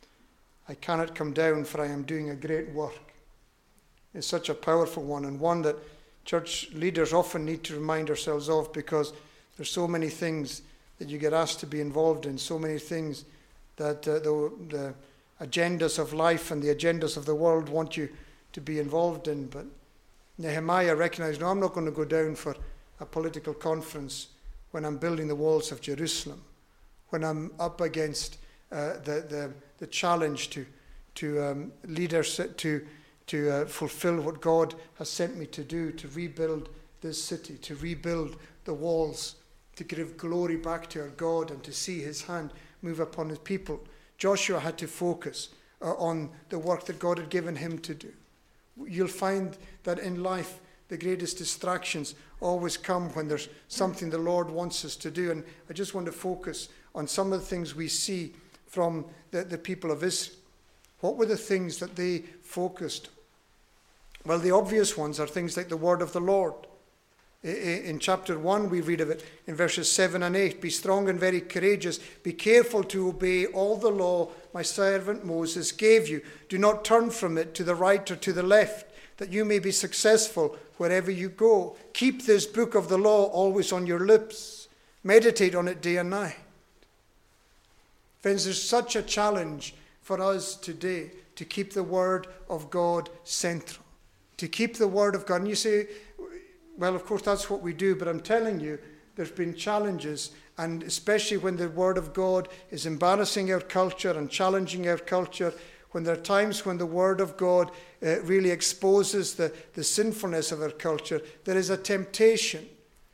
"I cannot come down, for I am doing a great work," is such a powerful one, and one that church leaders often need to remind ourselves of, because there's so many things that you get asked to be involved in, so many things that the agendas of life and the agendas of the world want you to be involved in. But Nehemiah recognized, no, I'm not going to go down for a political conference when I'm building the walls of Jerusalem, when I'm up against the challenge to leaders to fulfill what God has sent me to do, to rebuild this city, to rebuild the walls, to give glory back to our God and to see his hand move upon his people. Joshua had to focus on the work that God had given him to do. You'll find that in life, the greatest distractions always come when there's something the Lord wants us to do. And I just want to focus on some of the things we see from the people of Israel. What were the things that they focused on? Well, the obvious ones are things like the word of the Lord. In chapter 1, we read of it in verses 7 and 8. "Be strong and very courageous. Be careful to obey all the law my servant Moses gave you. Do not turn from it to the right or to the left, that you may be successful wherever you go. Keep this book of the law always on your lips. Meditate on it day and night." Friends, there's such a challenge for us today to keep the word of God central. To keep the word of God. And you say, well, of course, that's what we do, but I'm telling you, there's been challenges, and especially when the word of God is embarrassing our culture and challenging our culture, when there are times when the word of God really exposes the sinfulness of our culture, there is a temptation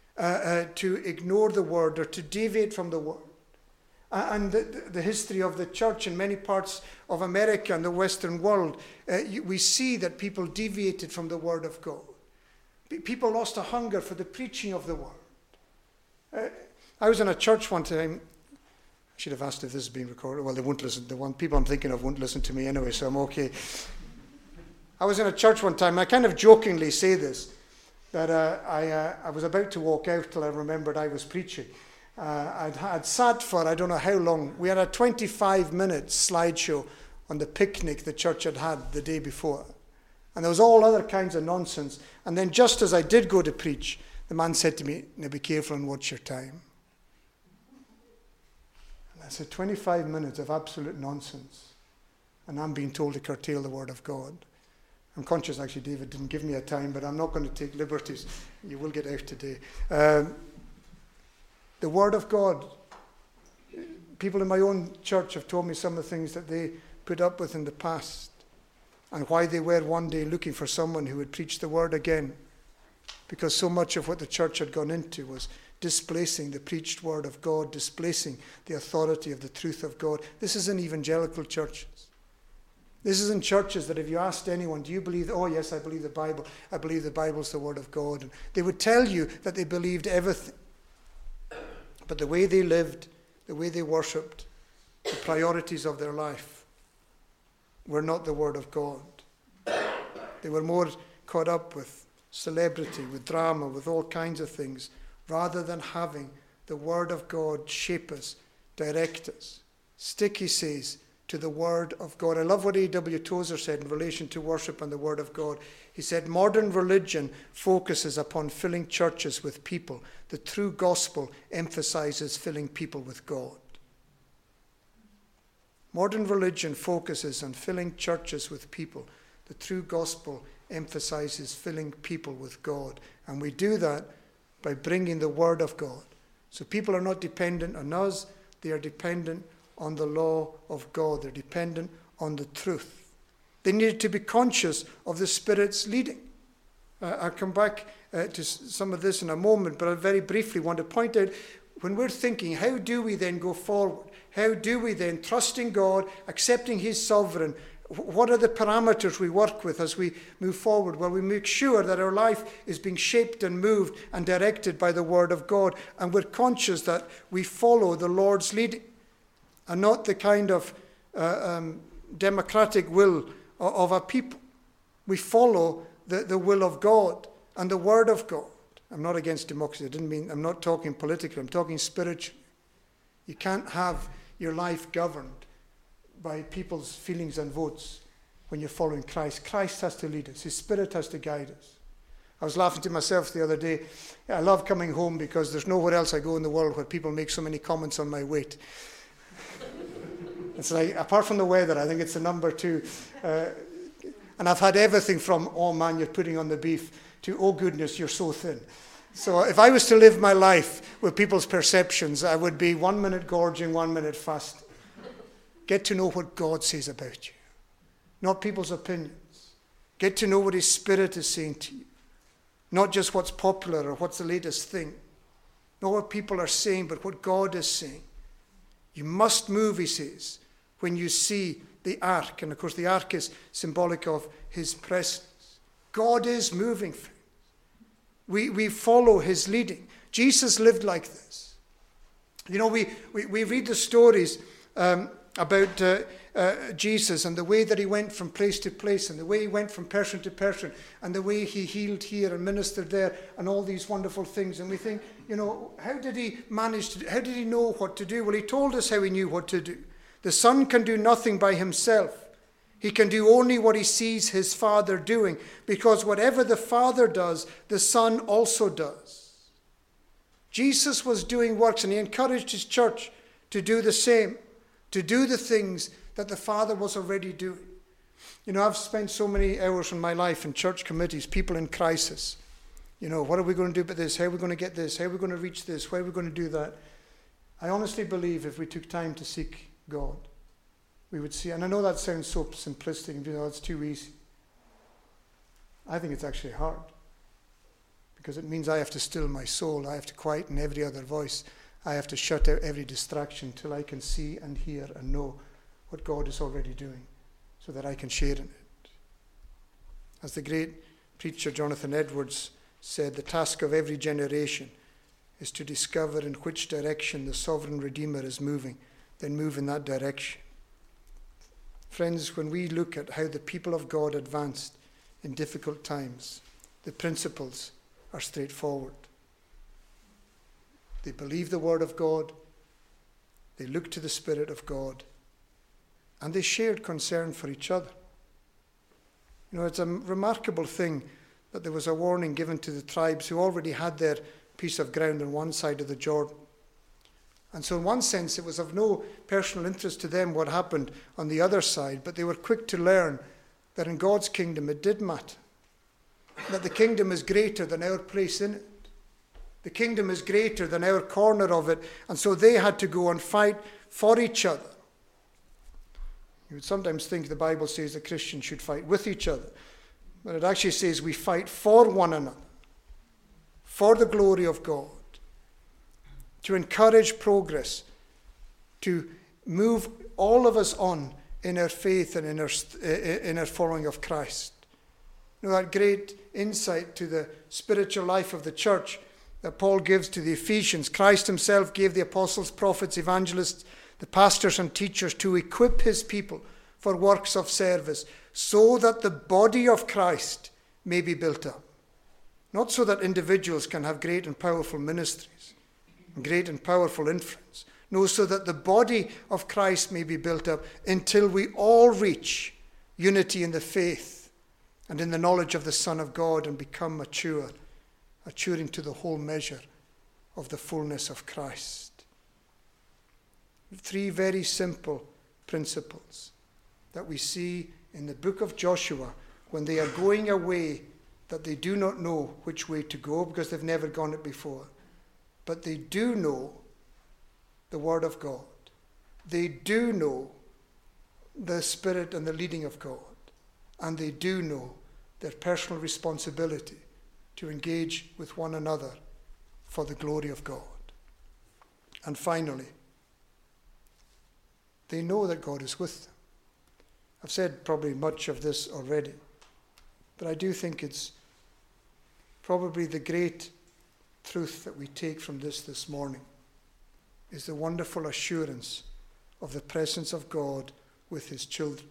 to ignore the word or to deviate from the word. And the history of the church in many parts of America and the Western world, we see that people deviated from the word of God. People lost a hunger for the preaching of the word. I was in a church one time. I should have asked if this is being recorded. Well, they won't listen. The one people I'm thinking of won't listen to me anyway, so I'm okay. I was in a church one time. I kind of jokingly say this, that I was about to walk out till I remembered I was preaching. I'd sat for I don't know how long. We had a 25-minute slideshow on the picnic the church had had the day before. And there was all other kinds of nonsense. And then just as I did go to preach, the man said to me, "Now be careful and watch your time." And I said, 25 minutes of absolute nonsense. And I'm being told to curtail the word of God. I'm conscious, actually, David didn't give me a time, but I'm not going to take liberties. You will get out today. The word of God. People in my own church have told me some of the things that they put up with in the past, and why they were one day looking for someone who would preach the word again, because so much of what the church had gone into was displacing the preached word of God, displacing the authority of the truth of God. This is in evangelical churches. This is in churches that if you asked anyone, do you believe, oh yes, I believe the Bible, I believe the Bible's the word of God, and they would tell you that they believed everything. But the way they lived, the way they worshipped, the priorities of their life were not the word of God. They were more caught up with celebrity, with drama, with all kinds of things, rather than having the word of God shape us, direct us, Stick, he says, to the Word of God. I love what A.W. Tozer said in relation to worship and the Word of God. He said, modern religion focuses upon filling churches with people. The true gospel emphasizes filling people with God. Modern religion focuses on filling churches with people. The true gospel emphasizes filling people with God. And we do that by bringing the Word of God. So people are not dependent on us. They are dependent on the law of God. They're dependent on the truth. They needed to be conscious of the Spirit's leading. I'll come back to some of this in a moment, but I very briefly want to point out, when we're thinking, how do we then go forward? How do we then, trusting God, accepting His sovereign, what are the parameters we work with as we move forward? Well, we make sure that our life is being shaped and moved and directed by the Word of God, and we're conscious that we follow the Lord's leading and not the kind of democratic will of a people. We follow the will of God and the Word of God. I'm not against democracy. I'm not talking politically. I'm talking spiritually. You can't have your life governed by people's feelings and votes when you're following Christ. Christ has to lead us. His Spirit has to guide us. I was laughing to myself the other day. I love coming home because there's nowhere else I go in the world where people make so many comments on my weight. It's like, apart from the weather, I think it's the number 2. And I've had everything from, oh man, you're putting on the beef, to, oh goodness, you're so thin. So if I was to live my life with people's perceptions, I would be 1 minute gorging, 1 minute fasting. Get to know what God says about you, not people's opinions. Get to know what His Spirit is saying to you, not just what's popular or what's the latest thing. Not what people are saying, but what God is saying. You must move, he says, when you see the ark. And of course the ark is symbolic of His presence. God is moving things. We follow His leading. Jesus lived like this. You know, we read the stories about Jesus and the way that He went from place to place and the way He went from person to person and the way He healed here and ministered there and all these wonderful things. And we think, you know, how did He know what to do? Well, He told us how He knew what to do. The Son can do nothing by Himself. He can do only what He sees His Father doing, because whatever the Father does, the Son also does. Jesus was doing works, and He encouraged His church to do the same, to do the things that the Father was already doing. You know, I've spent so many hours in my life in church committees, people in crisis. You know, what are we going to do about this? How are we going to get this? How are we going to reach this? How are we going to do that? I honestly believe if we took time to seek God, we would see, and I know that sounds so simplistic, you know, it's too easy. I think it's actually hard, because it means I have to still my soul, I have to quieten every other voice, I have to shut out every distraction till I can see and hear and know what God is already doing, so that I can share in it. As the great preacher Jonathan Edwards said, the task of every generation is to discover in which direction the sovereign Redeemer is moving, then move in that direction. Friends, when we look at how the people of God advanced in difficult times, the principles are straightforward. They believed the Word of God, they looked to the Spirit of God, and they shared concern for each other. You know, it's a remarkable thing that there was a warning given to the tribes who already had their piece of ground on one side of the Jordan. And so in one sense, it was of no personal interest to them what happened on the other side, but they were quick to learn that in God's kingdom it did matter, that the kingdom is greater than our place in it. The kingdom is greater than our corner of it, and so they had to go and fight for each other. You would sometimes think the Bible says that Christians should fight with each other, but it actually says we fight for one another, for the glory of God, to encourage progress, to move all of us on in our faith and in our following of Christ. You know, that great insight to the spiritual life of the church that Paul gives to the Ephesians. Christ Himself gave the apostles, prophets, evangelists, the pastors and teachers to equip His people for works of service, so that the body of Christ may be built up. Not so that individuals can have great and powerful ministries, great and powerful influence. No, so that the body of Christ may be built up until we all reach unity in the faith and in the knowledge of the Son of God and become mature, maturing to the whole measure of the fullness of Christ. 3 very simple principles that we see in the book of Joshua when they are going away, that they do not know which way to go because they've never gone it before. But they do know the Word of God. They do know the Spirit and the leading of God. And they do know their personal responsibility to engage with one another for the glory of God. And finally, they know that God is with them. I've said probably much of this already, but I do think it's probably the great truth that we take from this morning is the wonderful assurance of the presence of God with his children.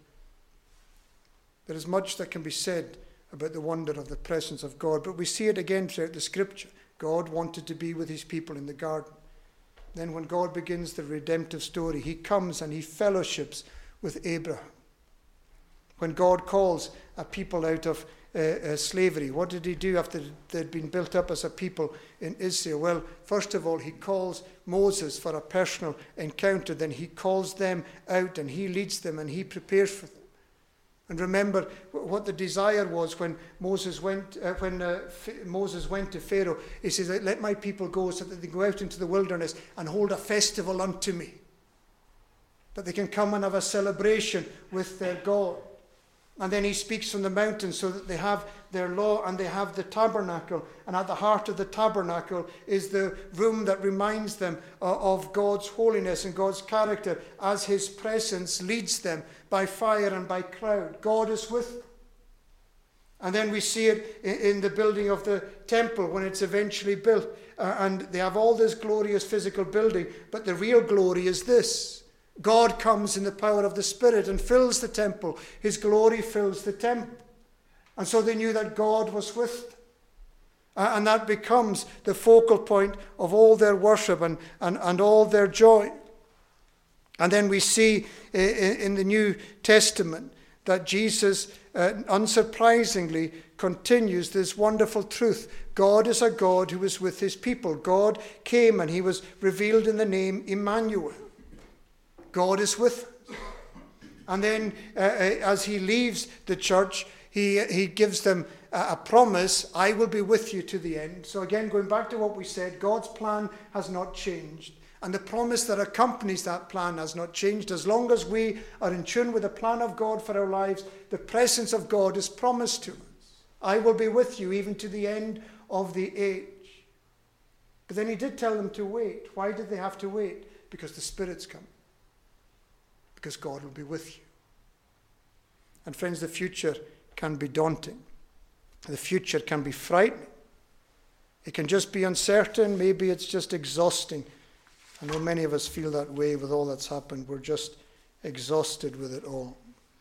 There is much that can be said about the wonder of the presence of God, but we see it again throughout the scripture. God wanted to be with his people in the garden. Then when God begins the redemptive story, he comes and he fellowships with Abraham. When God calls a people out of slavery, what did he do after they'd been built up as a people in Israel? Well, first of all, he calls Moses for a personal encounter. Then he calls them out and he leads them and he prepares for them. And remember what the desire was when Moses went to Pharaoh. He says, "Let my people go so that they go out into the wilderness and hold a festival unto me, that they can come and have a celebration with their God." And then he speaks from the mountain so that they have their law and they have the tabernacle. And at the heart of the tabernacle is the room that reminds them of God's holiness and God's character as his presence leads them by fire and by cloud. God is with them. And then we see it in the building of the temple when it's eventually built. And they have all this glorious physical building. But the real glory is this. God comes in the power of the Spirit and fills the temple. His glory fills the temple. And so they knew that God was with them. And that becomes the focal point of all their worship and all their joy. And then we see in the New Testament that Jesus, unsurprisingly, continues this wonderful truth. God is a God who is with his people. God came and he was revealed in the name Emmanuel. God is with us. And then as he leaves the church, he gives them a promise, "I will be with you to the end." So again, going back to what we said, God's plan has not changed. And the promise that accompanies that plan has not changed. As long as we are in tune with the plan of God for our lives, the presence of God is promised to us. "I will be with you even to the end of the age." But then he did tell them to wait. Why did they have to wait? Because the Spirit's come. Because God will be with you. And friends, the future can be daunting. The future can be frightening. It can just be uncertain. Maybe it's just exhausting. I know many of us feel that way with all that's happened. We're just exhausted with it all.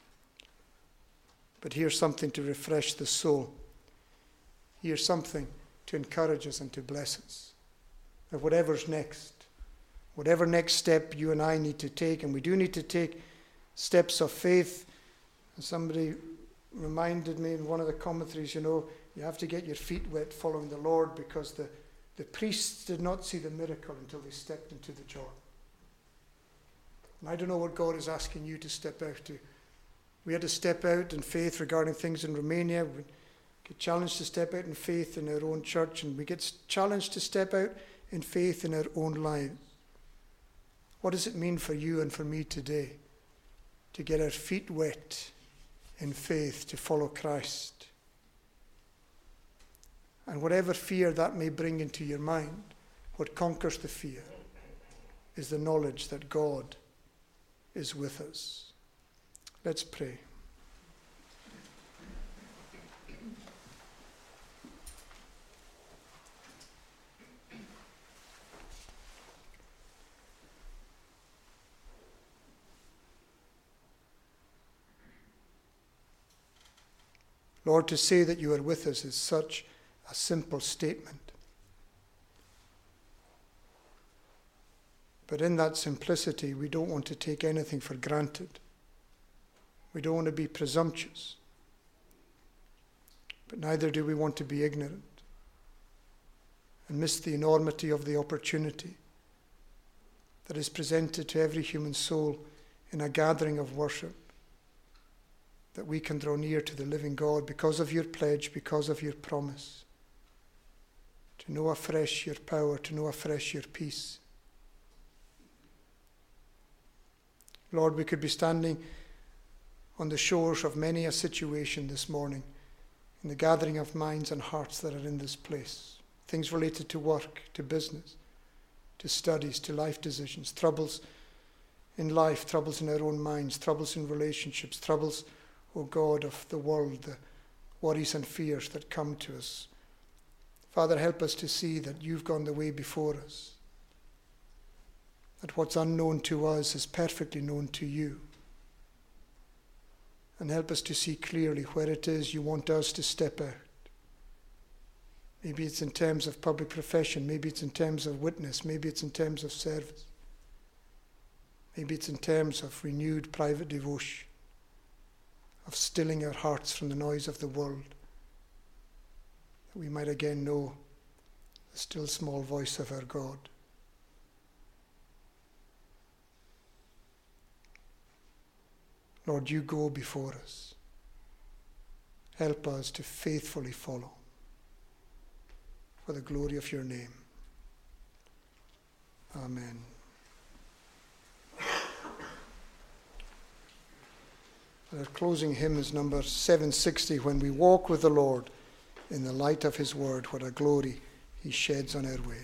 But here's something to refresh the soul. Here's something to encourage us and to bless us. That whatever's next, whatever next step you and I need to take, and we do need to take steps of faith. And somebody reminded me in one of the commentaries, you have to get your feet wet following the Lord, because the priests did not see the miracle until they stepped into the Jordan. And I don't know what God is asking you to step out to. We had to step out in faith regarding things in Romania. We get challenged to step out in faith in our own church, and we get challenged to step out in faith in our own lives. What does it mean for you and for me today to get our feet wet in faith to follow Christ? And whatever fear that may bring into your mind, what conquers the fear is the knowledge that God is with us. Let's pray. Lord, to say that you are with us is such a simple statement. But in that simplicity, we don't want to take anything for granted. We don't want to be presumptuous. But neither do we want to be ignorant and miss the enormity of the opportunity that is presented to every human soul in a gathering of worship, that we can draw near to the living God because of your pledge, because of your promise, to know afresh your power, to know afresh your peace. Lord, we could be standing on the shores of many a situation this morning in the gathering of minds and hearts that are in this place. Things related to work, to business, to studies, to life decisions, troubles in life, troubles in our own minds, troubles in relationships, troubles, O God, of the world, the worries and fears that come to us. Father, help us to see that you've gone the way before us, that what's unknown to us is perfectly known to you. And help us to see clearly where it is you want us to step out. Maybe it's in terms of public profession, maybe it's in terms of witness, maybe it's in terms of service. Maybe it's in terms of renewed private devotion, of stilling our hearts from the noise of the world, that we might again know the still small voice of our God. Lord, you go before us. Help us to faithfully follow for the glory of your name. Amen. Our closing hymn is number 760, When We Walk with the Lord in the Light of His Word, what a glory He sheds on our way.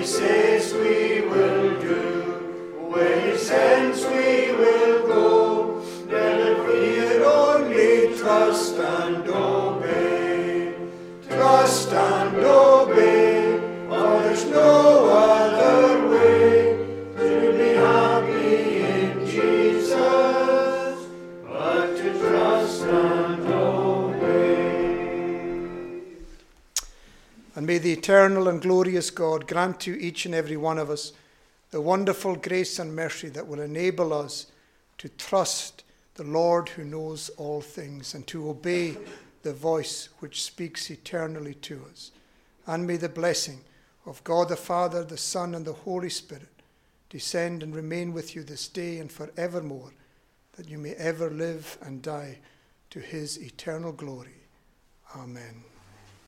He says we will do, where He sends we will go. Never fear, only trust and obey. Trust and obey, for there's no other way to be happy in Jesus, but to trust and obey. And may the eternal and glorious God grant to each and every one of us the wonderful grace and mercy that will enable us to trust the Lord who knows all things and to obey the voice which speaks eternally to us. And may the blessing of God the Father, the Son, and the Holy Spirit descend and remain with you this day and forevermore, that you may ever live and die to His eternal glory. Amen.